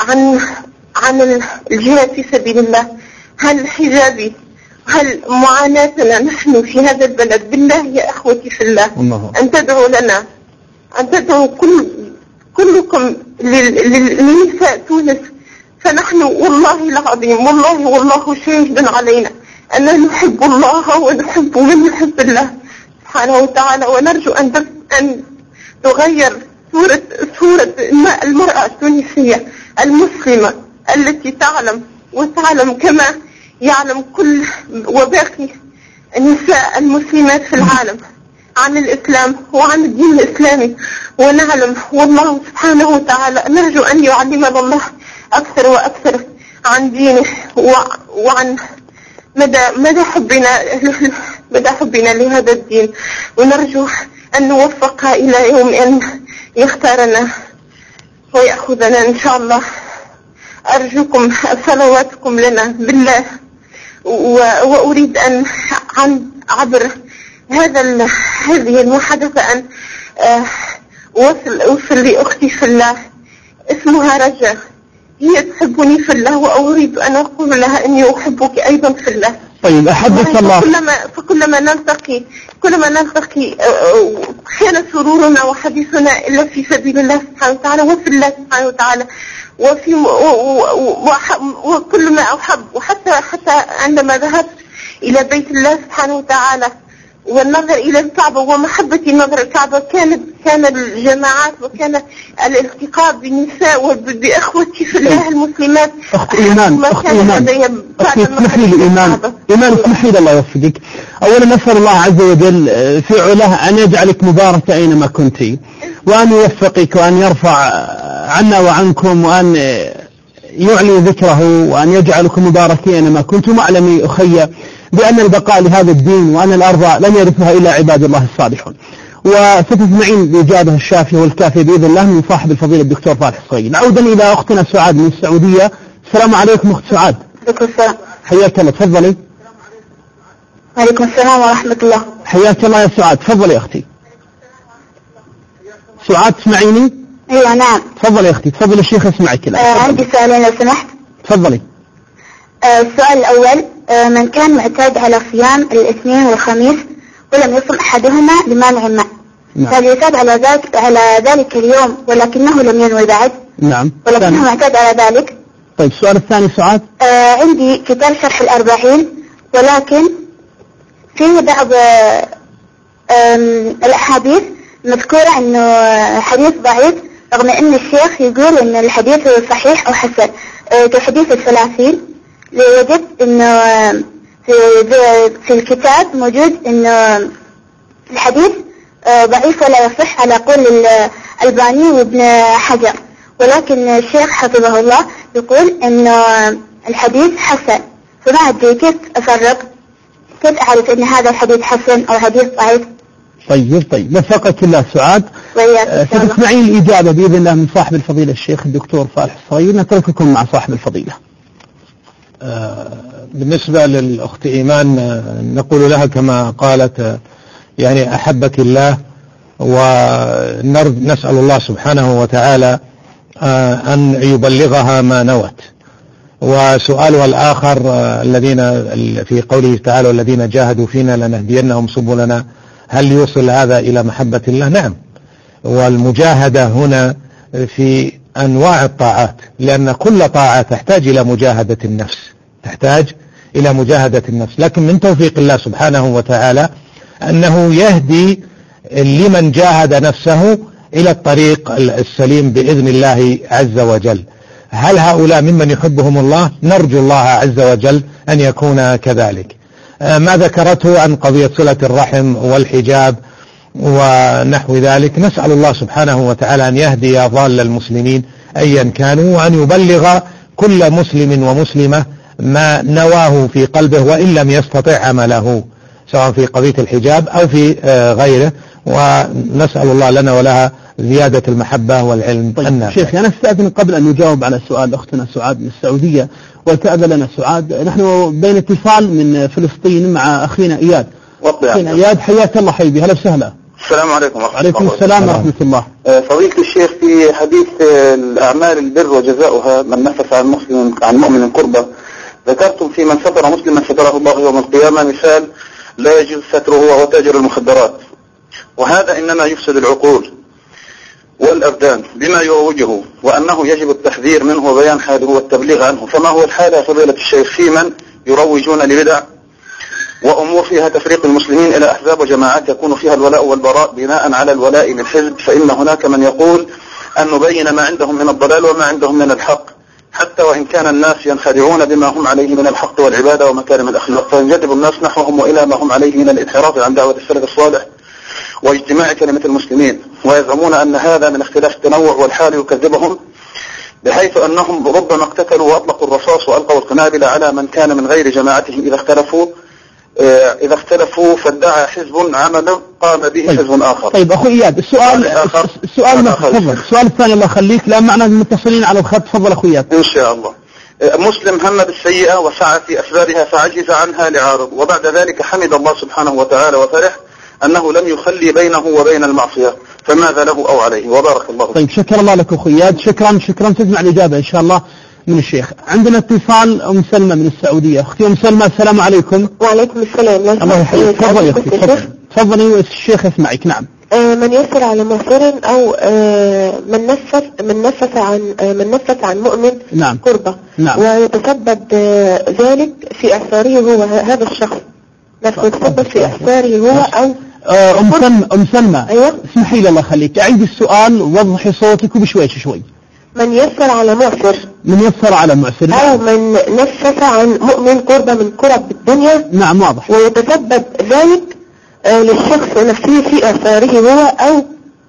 عن الجهاد في سبيل الله. هل حجابي، هل معاناتنا نحن في هذا البلد، بالله يا أخوتي في الله أن تدعوا لنا، أن تدعوا كلكم لنساء تونس. فنحن والله العظيم والله شاهد علينا أننا نحب الله ونحب من يحب الله سبحانه وتعالى. ونرجو أن تغير صورة المرأة التونسية المسلمة التي تعلم كما يعلم كل وباقي النساء المسلمات في العالم عن الإسلام وعن الدين الإسلامي. ونعلم والله سبحانه وتعالى نرجو أن يعلمنا الله أكثر وأكثر عن دينه وعن مدى حبنا لهذا الدين. ونرجو أن نوفق إلى يوم أن يختارنا ويأخذنا إن شاء الله. أرجوكم صلواتكم لنا بالله. وأريد أن عبر هذه المحادثة أن أوصل لأختي في الله اسمها رجاء، هي تحبني في الله وأريد أن أقول لها أني أحبك أيضا في الله. طيب أحبك الله. فكلما نلتقي كان سرورنا وحديثنا إلا في سبيل الله سبحانه وتعالى وفي الله سبحانه وتعالى وكل ما أحب. وحتى عندما ذهبت إلى بيت الله سبحانه وتعالى والنظر إلى الكعبة ومحبتي نظر الكعبة كان الجماعات وكان الالتقاء بالنساء وبأخوتي في الله المسلمات. أخت إيمان اسمحي لي إيمان اسمحي لي الله يوفقك. أولا نسأل الله عز وجل في علاه أن يجعلك مباركة أينما كنت، وأن يوفقك وأن يرفع عنا وعنكم وأن يعلي ذكره وأن يجعلكم مباركين أينما كنتم. أعلمي أخي بأن البقاء لهذا الدين وأن الأرض لن يرثها إلا عباد الله الصالحون. وستسمعين بإجابة الشافية والكافية بإذن الله من صاحب الفضيلة الدكتور فالح الصغير. عودا إلى أختنا سعاد من السعودية. السلام عليكم أخت سعاد. عليكم السلام. حياك الله، تفضلي. عليكم السلام ورحمة الله. حياك الله يا سعاد، تفضلي يا أختي. سعاد تسمعيني؟ أيوة نعم. تفضلي يا أختي، تفضلي الشيخ يسمعك الآن. عندي سؤالين لو سمحت. تفضلي. السؤال الأول، من كان معتاد على صيام الاثنين والخميس ولم يصم أحدهما لمانع ما، هل يعتاد على ذلك اليوم ولكنه لم ينوي بعد؟ نعم. ولكنه معتاد على ذلك. طيب السؤال الثاني سعاد. عندي كتاب شرح الأربعين، ولكن فيه بعض الأحاديث مذكورة أنه حديث ضعيف، رغم أن الشيخ يقول أن الحديث صحيح أو حسن. كحديث الثلاثين وجدت أنه في الكتاب موجود أنه الحديث ضعيف ولا يصح على قول الألباني وابن حجر، ولكن الشيخ حفظه الله يقول أنه الحديث حسن. فما أدري كيف أفرق، كيف أعرف أن هذا الحديث حسن أو حديث ضعيف؟ طيب وفقك الله سعاد. ستسمعين الإجابة بإذن الله من صاحب الفضيلة الشيخ الدكتور فالح الصغير. نترككم مع صاحب الفضيلة. بالنسبة للأخت إيمان نقول لها كما قالت يعني أحبك الله، ونسأل الله سبحانه وتعالى أن يبلغها ما نوت. وسؤالها الآخر الذين في قوله تعالى والذين جاهدوا فينا لنهدينهم سبلنا، هل يوصل هذا إلى محبة الله؟ نعم. والمجاهدة هنا في أنواع الطاعات، لأن كل طاعة تحتاج إلى مجاهدة النفس، لكن من توفيق الله سبحانه وتعالى أنه يهدي لمن جاهد نفسه إلى الطريق السليم بإذن الله عز وجل. هل هؤلاء ممن يحبهم الله؟ نرجو الله عز وجل أن يكون كذلك. ما ذكرته عن قضية صلة الرحم والحجاب ونحو ذلك، نسأل الله سبحانه وتعالى أن يهدي ضال المسلمين أيا كانوا، وأن يبلغ كل مسلم ومسلمة ما نواه في قلبه وإن لم يستطع عمله، سواء في قضية الحجاب أو في غيره. ونسأل الله لنا ولها زيادة المحبة والعلم. طيب شيخ، أنا استأذن قبل أن نجاوب على سؤال أختنا سعاد من السعودية، وتأذن لنا سعاد، نحن بين اتصال من فلسطين مع أخينا إياد. أخينا إياد حياك الله حبيبي، هلا وسهلا. السلام عليكم ورحمة الله. وعليكم السلام ورحمة الله. فضيلة الشيخ، في حديث الأعمال البر وجزاؤها من نفس عن مؤمن قربة، ذكرتم في من ستر مسلما ستره الله يوم القيامة مثال لا يجوز ستره وهو تاجر المخدرات، وهذا إنما يفسد العقول والأبدان بما يروجه، وأنه يجب التحذير منه وبيان حاله والتبليغ عنه. فما هو الحال يا فضيلة الشيخ في من يروجون لبدع وأمور فيها تفريق المسلمين إلى أحزاب وجماعات يكون فيها الولاء والبراء بناء على الولاء للحزب؟ فإن هناك من يقول أن نبين ما عندهم من الضلال وما عندهم من الحق، حتى وإن كان الناس ينخدعون بما هم عليه من الحق والعبادة ومكارم الأخلاق، فينجذب الناس نحوهم وإلى ما هم عليه من الانحراف عن دعوة السلف الصالح واجتماع كلمة المسلمين، ويزعمون أن هذا من اختلاف التنوع، والحال يكذبهم، بحيث أنهم ربما اقتتلوا وأطلقوا الرصاص وألقوا القنابل على من كان من غير جماعتهم إذا اختلفوا إذا اختلفوا فادعى حزب عملا قام به حزب آخر. طيب أخو إياد السؤال الثاني الله يخليك، لا معنى المتصلين على الخط. تفضل أخو إياد. إن شاء الله. مسلم هم بالسيئة وسعى في أسبابها فعجز عنها لعارض، وبعد ذلك حمد الله سبحانه وتعالى وفرح أنه لم يخلي بينه وبين المعصية، فماذا له أو عليه؟ وبارك الله فيك. طيب شكر الله لك أخو إياد، شكرا تسمع الإجابة إن شاء الله من الشيخ. عندنا اتصال أم سلمى من السعودية. أختي أم سلمى السلام عليكم. وعليكم السلام. الله يحييك. تفضلي أختي. تفضلي الشيخ يسمعك. نعم. من يسر على معسر أو من نفس عن مؤمن نعم. كربة. نعم. ويتسبب ذلك في إعساره هو هذا الشخص نفسه، يتسبب في إعساره هو أو أم سلمى. أيوة. اسمحي لي الله يخليك أعيد السؤال ووضحي صوتك وبشويش شوي. من يسر على معسر أو من نفس عن مؤمن كربة من كرب الدنيا. نعم واضح. ويتسبب ذلك للشخص نفسه في إعساره هو أو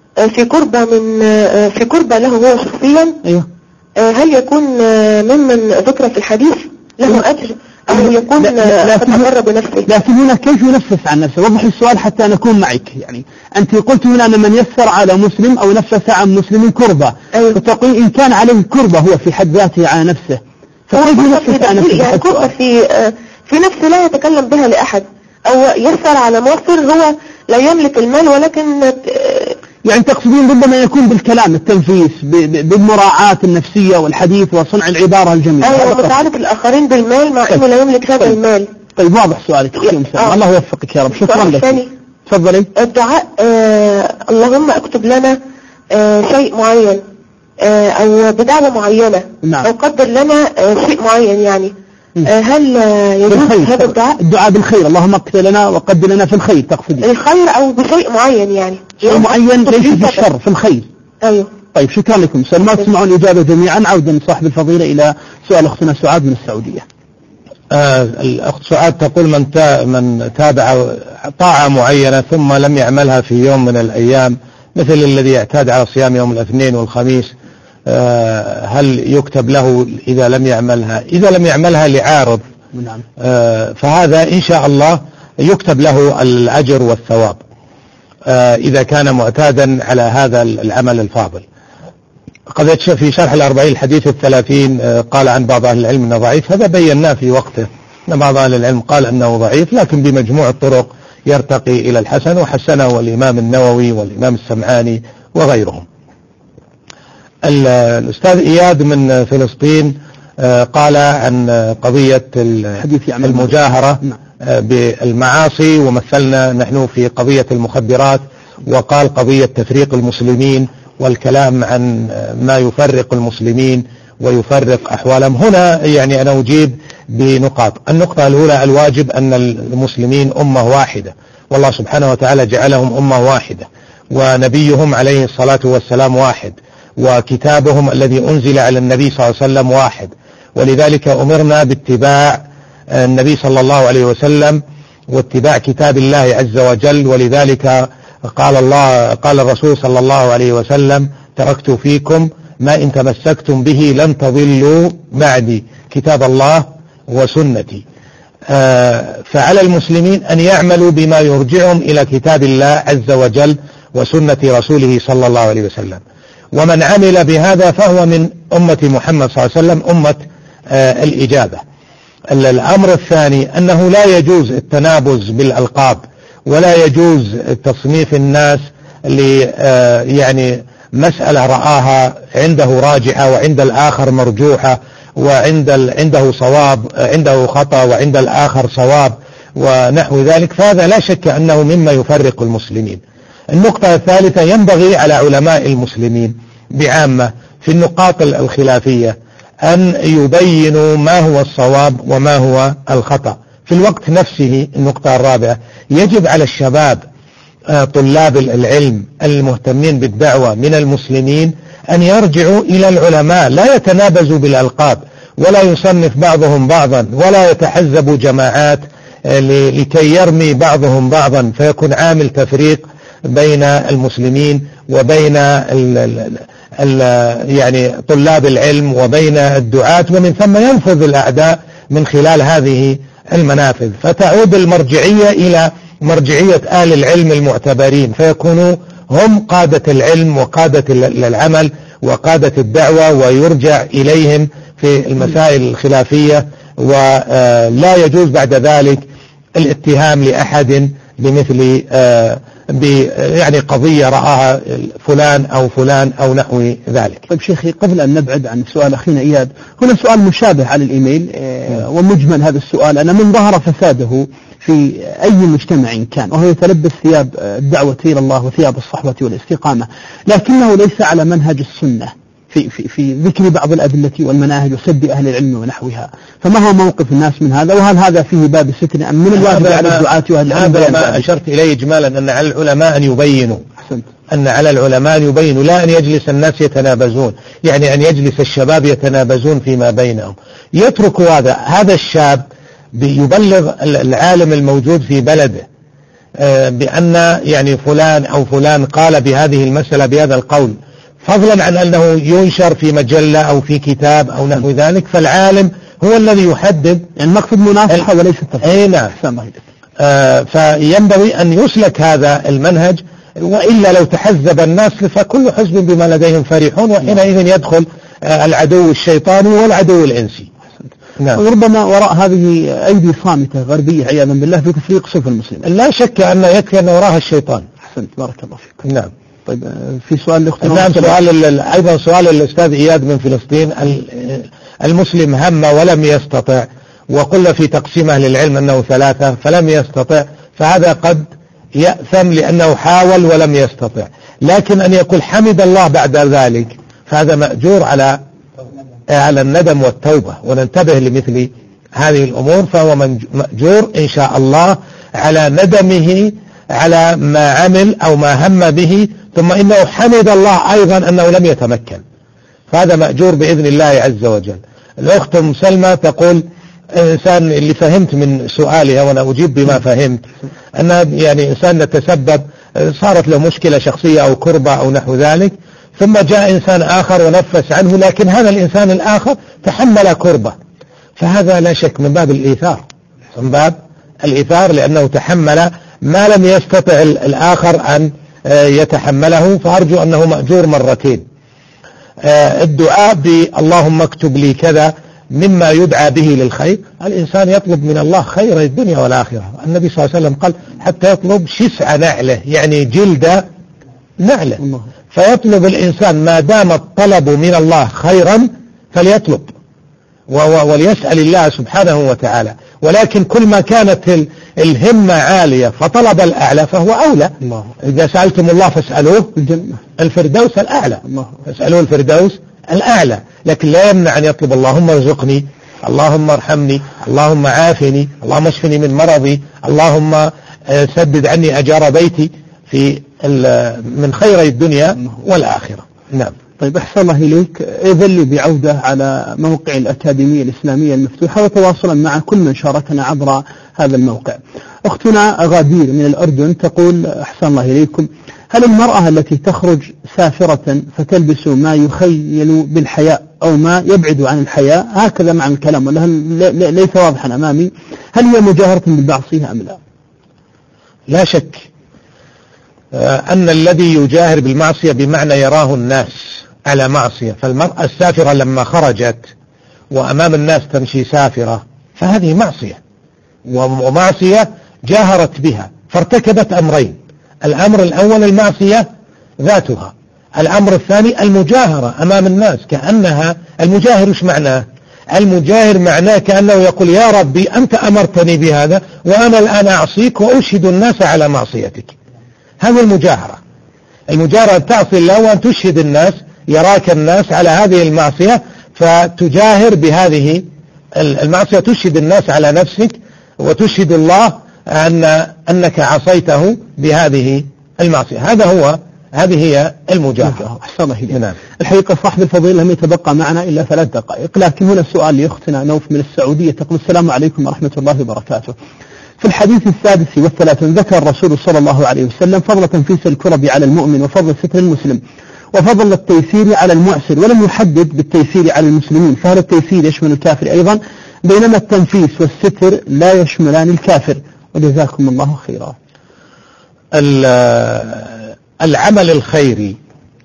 في كربة له هو شخصيا. أيوة. هل يكون ممن ذكر في الحديث له أجر أو يكون تضر بنفسه؟ لكن هنا كيف ينفس عن نفسه؟ وضح السؤال حتى نكون معك. يعني أنت قلت هنا أن من يسر على مسلم أو نفس عن مسلم كربة. أيوة. فتقول إن كان عليه كربة هو في حد ذاته على نفسه، فكيف ينفس عن نفسه؟ يعني كربة في نفسه لا يتكلم بها لأحد، أو يسر على معسر هو لا يملك المال ولكن يعني تقصدين ربما يكون بالكلام التنفيس بالمراعاة النفسية والحديث وصنع العبارة الجميلة. أيوة. ومساعدة الآخرين بالمال مع أنه لا يملك هذا المال. طيب واضح سؤالك أختي أم سلمى. الله يوفقك يا رب. شكرا لك. تفضلي. الدعاء اللهم اكتب لنا شيء معين أو بدعوة معينة. نعم. أو قدر لنا شيء معين يعني. هل يجوز هذا الدعاء بالخير؟ اللهم اكتب لنا وقدر لنا في الخير. تقصدي الخير أو بشيء معين يعني شيء معين ليس في الشر، في الخير. أيوه. طيب شكرا لكم. سلمى تسمعون الإجابة جميعا. عودا من صاحب الفضيلة إلى سؤال أختنا سعاد من السعودية. الأخت سعاد تقول من تابع طاعة معينة ثم لم يعملها في يوم من الأيام، مثل الذي يعتاد على صيام يوم الاثنين والخميس، هل يكتب له إذا لم يعملها لعارض؟ نعم. فهذا إن شاء الله يكتب له الأجر والثواب إذا كان معتادا على هذا العمل الفاضل. قد في شرح الأربعين الحديث 30 قال عن بعض أهل العلم أنه ضعيف، هذا بيناه في وقته أن بعض أهل العلم قال أنه ضعيف، لكن بمجموع الطرق يرتقي إلى الحسن، وحسنه الإمام النووي والإمام السمعاني وغيرهم. الأستاذ إياد من فلسطين قال عن قضية المجاهرة بالمعاصي، ومثلنا نحن في قضية المخدرات، وقال قضية تفريق المسلمين والكلام عن ما يفرق المسلمين ويفرق أحوالهم. هنا يعني أنا أجيب بنقاط. النقطة الأولى، الواجب أن المسلمين أمة واحدة، والله سبحانه وتعالى جعلهم أمة واحدة، ونبيهم عليه الصلاة والسلام واحد، وكتابهم الذي أنزل على النبي صلى الله عليه وسلم واحد، ولذلك أمرنا باتباع النبي صلى الله عليه وسلم واتباع كتاب الله عز وجل. ولذلك قال الرسول صلى الله عليه وسلم: تركت فيكم ما إن تمسكتم به لن تضلوا بعدي، كتاب الله وسنتي. فعلى المسلمين أن يعملوا بما يرجعهم إلى كتاب الله عز وجل وسنة رسوله صلى الله عليه وسلم، ومن عمل بهذا فهو من أمة محمد صلى الله عليه وسلم، أمة الإجابة. الأمر الثاني أنه لا يجوز التنابز بالألقاب، ولا يجوز تصنيف الناس يعني مسألة رآها عنده راجحة وعند الآخر مرجوحة، عنده صواب، عنده خطأ وعند الآخر صواب ونحو ذلك، فهذا لا شك أنه مما يفرق المسلمين. النقطة الثالثة، ينبغي على علماء المسلمين بعامة في النقاط الخلافية أن يبينوا ما هو الصواب وما هو الخطأ في الوقت نفسه. النقطة الرابعة، يجب على الشباب طلاب العلم المهتمين بالدعوة من المسلمين أن يرجعوا إلى العلماء، لا يتنابزوا بالألقاب، ولا يصنف بعضهم بعضا، ولا يتحزبوا جماعات لكي يرمي بعضهم بعضا، فيكون عامل تفريق بين المسلمين وبين يعني طلاب العلم وبين الدعاة، ومن ثم ينفذ الأعداء من خلال هذه المنافذ، فتعود المرجعية إلى مرجعية أهل العلم المعتبرين، فيكونوا هم قادة العلم وقادة العمل وقادة الدعوة، ويرجع إليهم في المسائل الخلافية، ولا يجوز بعد ذلك الاتهام لأحد بمثل يعني قضية رآها فلان أو فلان أو نحو ذلك. طيب شيخي، قبل أن نبعد عن سؤال أخينا إياد، هنا سؤال مشابه على الإيميل ومجمل هذا السؤال: أنا من ظهر فساده في أي مجتمع كان وهو يتلبس ثياب الدعوة إلى الله وثياب الصحبة والاستقامة، لكنه ليس على منهج السنة في ذكر بعض الأدلة والمناهج وسب أهل العلم ونحوها، فما هو موقف الناس من هذا؟ وهل هذا فيه باب ستر أم من الواجب على الدعاة وأهل العلم؟ هذا ما أشرت إليه إجمالا، أن على العلماء أن يبينوا. أحسنت. أن على العلماء أن يبينوا، لا أن يجلس الناس يتنابزون، يعني أن يجلس الشباب يتنابزون فيما بينهم. يتركوا هذا الشاب يبلغ العالم الموجود في بلده بأن يعني فلان أو فلان قال بهذه المسألة بهذا القول، فضلا عن أنه ينشر في مجلة أو في كتاب أو نحو ذلك، فالعالم هو الذي يحدد. يعني المقصود مناصحة وليس تفضيل. أي نعم. فينبغي أن يسلك هذا المنهج، وإلا لو تحزب الناس فكل حزب بما لديهم فرحون، وحينئذ يدخل العدو الشيطاني والعدو الإنسي. نعم. وربما وراء هذه أيدي صامتة غربية عياذا بالله في تفريق صف المسلم. لا شك أن يكفي أن وراها الشيطان. أحسنت، بارك الله فيك. نعم. طيب في سؤال لأختنا. نعم، أيضا سؤال الأستاذ إياد من فلسطين: المسلم هم ولم يستطع، وقلنا في تقسيم أهل العلم أنه 3 فلم يستطع، فهذا قد يأثم لأنه حاول ولم يستطع، لكن أن يقول حمد الله بعد ذلك فهذا مأجور على الندم والتوبة، وننتبه لمثل هذه الأمور، فهو مأجور إن شاء الله على ندمه على ما عمل أو ما هم به، ثم إنه حمد الله أيضا أنه لم يتمكن، فهذا مأجور بإذن الله عز وجل. الأخت أم سلمى تقول: إنسان، اللي فهمت من سؤالها وأنا أجيب بما فهمت، أن يعني إنسان نتسبب، صارت له مشكلة شخصية أو كربة أو نحو ذلك، ثم جاء إنسان آخر ونفس عنه، لكن هذا الإنسان الآخر تحمل كربة، فهذا لا شك من باب الإيثار، من باب الإيثار، لأنه تحمل ما لم يستطع الآخر أن يتحمله، فأرجو أنه مأجور مرتين. الدعاء اللهم اكتب لي كذا مما يدعى به للخير، الإنسان يطلب من الله خير الدنيا والآخرة. النبي صلى الله عليه وسلم قال: حتى يطلب شسع نعله، يعني جلد نعله. فيطلب الإنسان ما دام الطلب من الله خيرا فليطلب وليسأل الله سبحانه وتعالى، ولكن كل ما كانت الهمة عالية فطلب الأعلى فهو أولى. إذا سألتم الله فاسألوه الفردوس الأعلى، فاسألوه الفردوس الأعلى، لكن لا يمنع أن يطلب اللهم ارزقني، اللهم ارحمني، اللهم عافني، اللهم اشفني من مرضي، اللهم سدد عني أجار بيتي في من خير الدنيا والآخرة. نعم. طيب أحسن الله إليك، إذن لي بعودة على موقع الأكاديمية الإسلامية المفتوحة وتواصلا مع كل من شاركنا عبر هذا الموقع. أختنا غادير من الأردن تقول: أحسن الله إليكم، هل المرأة التي تخرج سافرة فتلبس ما يخيل بالحياء أو ما يبعد عن الحياء، هكذا مع الكلام ولا ليس واضحا أمامي، هل هي مجاهرة بالمعصية أم لا؟ لا شك أن الذي يجاهر بالمعصية بمعنى يراه الناس على معصية، فالمرأة السافرة لما خرجت وأمام الناس تمشي سافرة فهذه معصية، ومعصية جاهرت بها، فارتكبت أمرين: الأمر الأول المعصية ذاتها، الأمر الثاني المجاهرة أمام الناس، كأنها المجاهر. إيش معناه؟ المجاهر معناه كأنه يقول: يا ربي أنت أمرتني بهذا وأنا الآن أعصيك وأشهد الناس على معصيتك. هذه المجاهرة. المجاهرة أن تعصي الله وأن تشهد الناس، يراك الناس على هذه المعصية فتجاهر بهذه المعصية، تشهد الناس على نفسك وتشهد الله أنك عصيته بهذه المعصية. هذه هي المجاهرة. أحسن الله إليك. نعم. الحقيقة صاحب الفضيلة لم يتبقى معنا إلا 3 دقائق، لكن هنا سؤال لأختنا نوف من السعودية تقول: السلام عليكم ورحمة الله وبركاته. في الحديث 36 ذكر الرسول صلى الله عليه وسلم فضل تنفيس الكرب على المؤمن وفضل ستر المسلم وفضل التيسير على المعسر، ولم يحدد بالتيسير على المسلمين، فهل التيسير يشمل الكافر أيضا؟ بينما التنفيس والستر لا يشملان الكافر. وجزاكم الله خيرا. العمل الخيري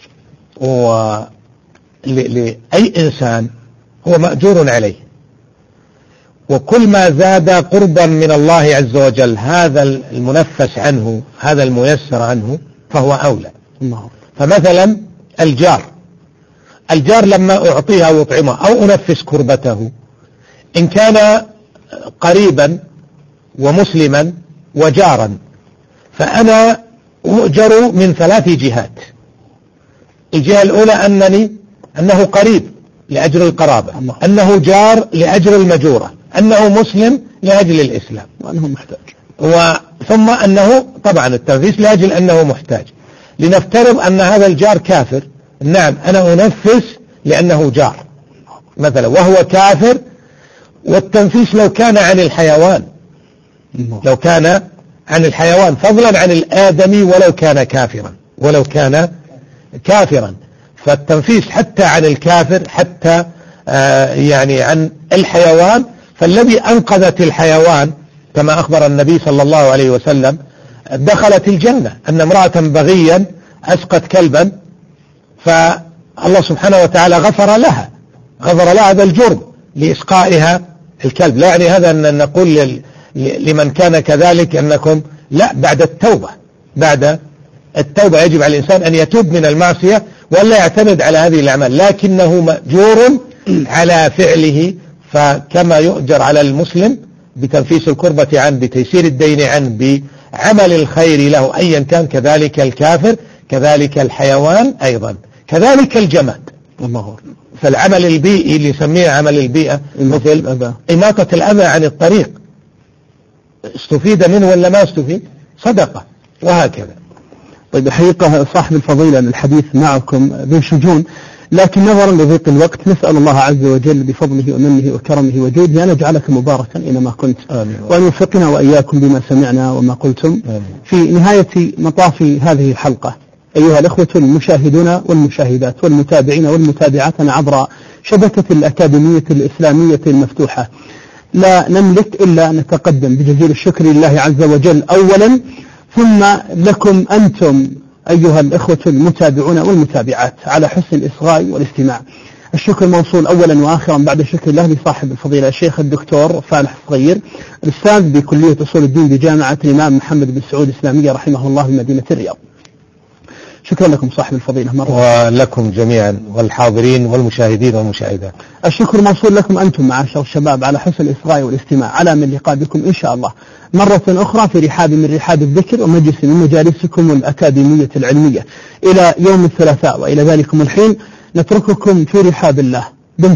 لأي إنسان هو مأجور عليه، وكل ما زاد قربا من الله عز وجل هذا المنفس عنه، هذا الميسر عنه، فهو أولى. فمثلا الجار لما أعطيه أو أطعمه أو أنفس كربته، إن كان قريبا ومسلما وجارا، فأنا أؤجر من 3 جهات. الجهة الأولى أنه قريب لأجل القرابة، أنه جار لأجل المجورة، أنه مسلم لأجل الإسلام، وأنه محتاج، ثم أنه طبعا التنفيس لأجل أنه محتاج. لنفترض أن هذا الجار كافر، نعم أنا أنفس لأنه جار مثلا وهو كافر. والتنفيس لو كان عن الحيوان، لو كان عن الحيوان فضلا عن الآدمي ولو كان كافرا، فالتنفيس حتى عن الكافر، حتى يعني عن الحيوان. فالذي أنقذت الحيوان كما أخبر النبي صلى الله عليه وسلم دخلت الجنة، أن امرأة بغيا أسقت كلبا، فالله سبحانه وتعالى غفر لها هذا الجرم لإسقائها الكلب. لا يعني هذا أن نقول لمن كان كذلك أنكم لا، بعد التوبة يجب على الإنسان أن يتوب من المعصية ولا يعتمد على هذه الأعمال، لكنه مأجور على فعله. فكما يؤجر على المسلم بتنفيس الكربة عنه، بتيسير الدين عنه، بعمل الخير له أيا كان، كذلك الكافر، كذلك الحيوان أيضا، كذلك الجماد. فالعمل البيئي اللي يسميه عمل البيئة مثل إماطة الأذى عن الطريق، استفيد منه ولا ما استفيد؟ صدقة، وهكذا. طيب الحقيقة صاحب الفضيلة الحديث معكم ذو شجون، لكن نظرا لضيق الوقت نسأل الله عز وجل بفضله ومنه وكرمه وجوده أن يجعلك مباركا أينما كنت، وأن يوفقنا وإياكم بما سمعنا وما قلتم. في نهاية مطاف هذه الحلقة أيها الأخوة المشاهدون والمشاهدات والمتابعين والمتابعات عبر شبكة الأكاديمية الإسلامية المفتوحة، لا نملك إلا أن نتقدم بجزيل الشكر لله عز وجل أولا، ثم لكم أنتم أيها الأخوة المتابعون والمتابعات على حسن الإصغاء والاستماع. الشكر موصول أولا وآخرا بعد شكر الله لصاحب الفضيلة الشيخ الدكتور فالح صغير، الأستاذ بكلية أصول الدين بجامعة الإمام محمد بن سعود الإسلامية رحمه الله بمدينة الرياض. شكرا لكم صاحب الفضيلة مرة، ولكم جميعا والحاضرين والمشاهدين والمشاهدات. الشكر موصول لكم أنتم معاشر الشباب على حسن الإصغاء والاستماع، على من اللقاء بكم إن شاء الله مرة أخرى في رحاب من رحاب الذكر ومجلس من مجالسكم الأكاديمية العلمية إلى يوم الثلاثاء، وإلى ذلكم الحين نترككم في رحاب الله.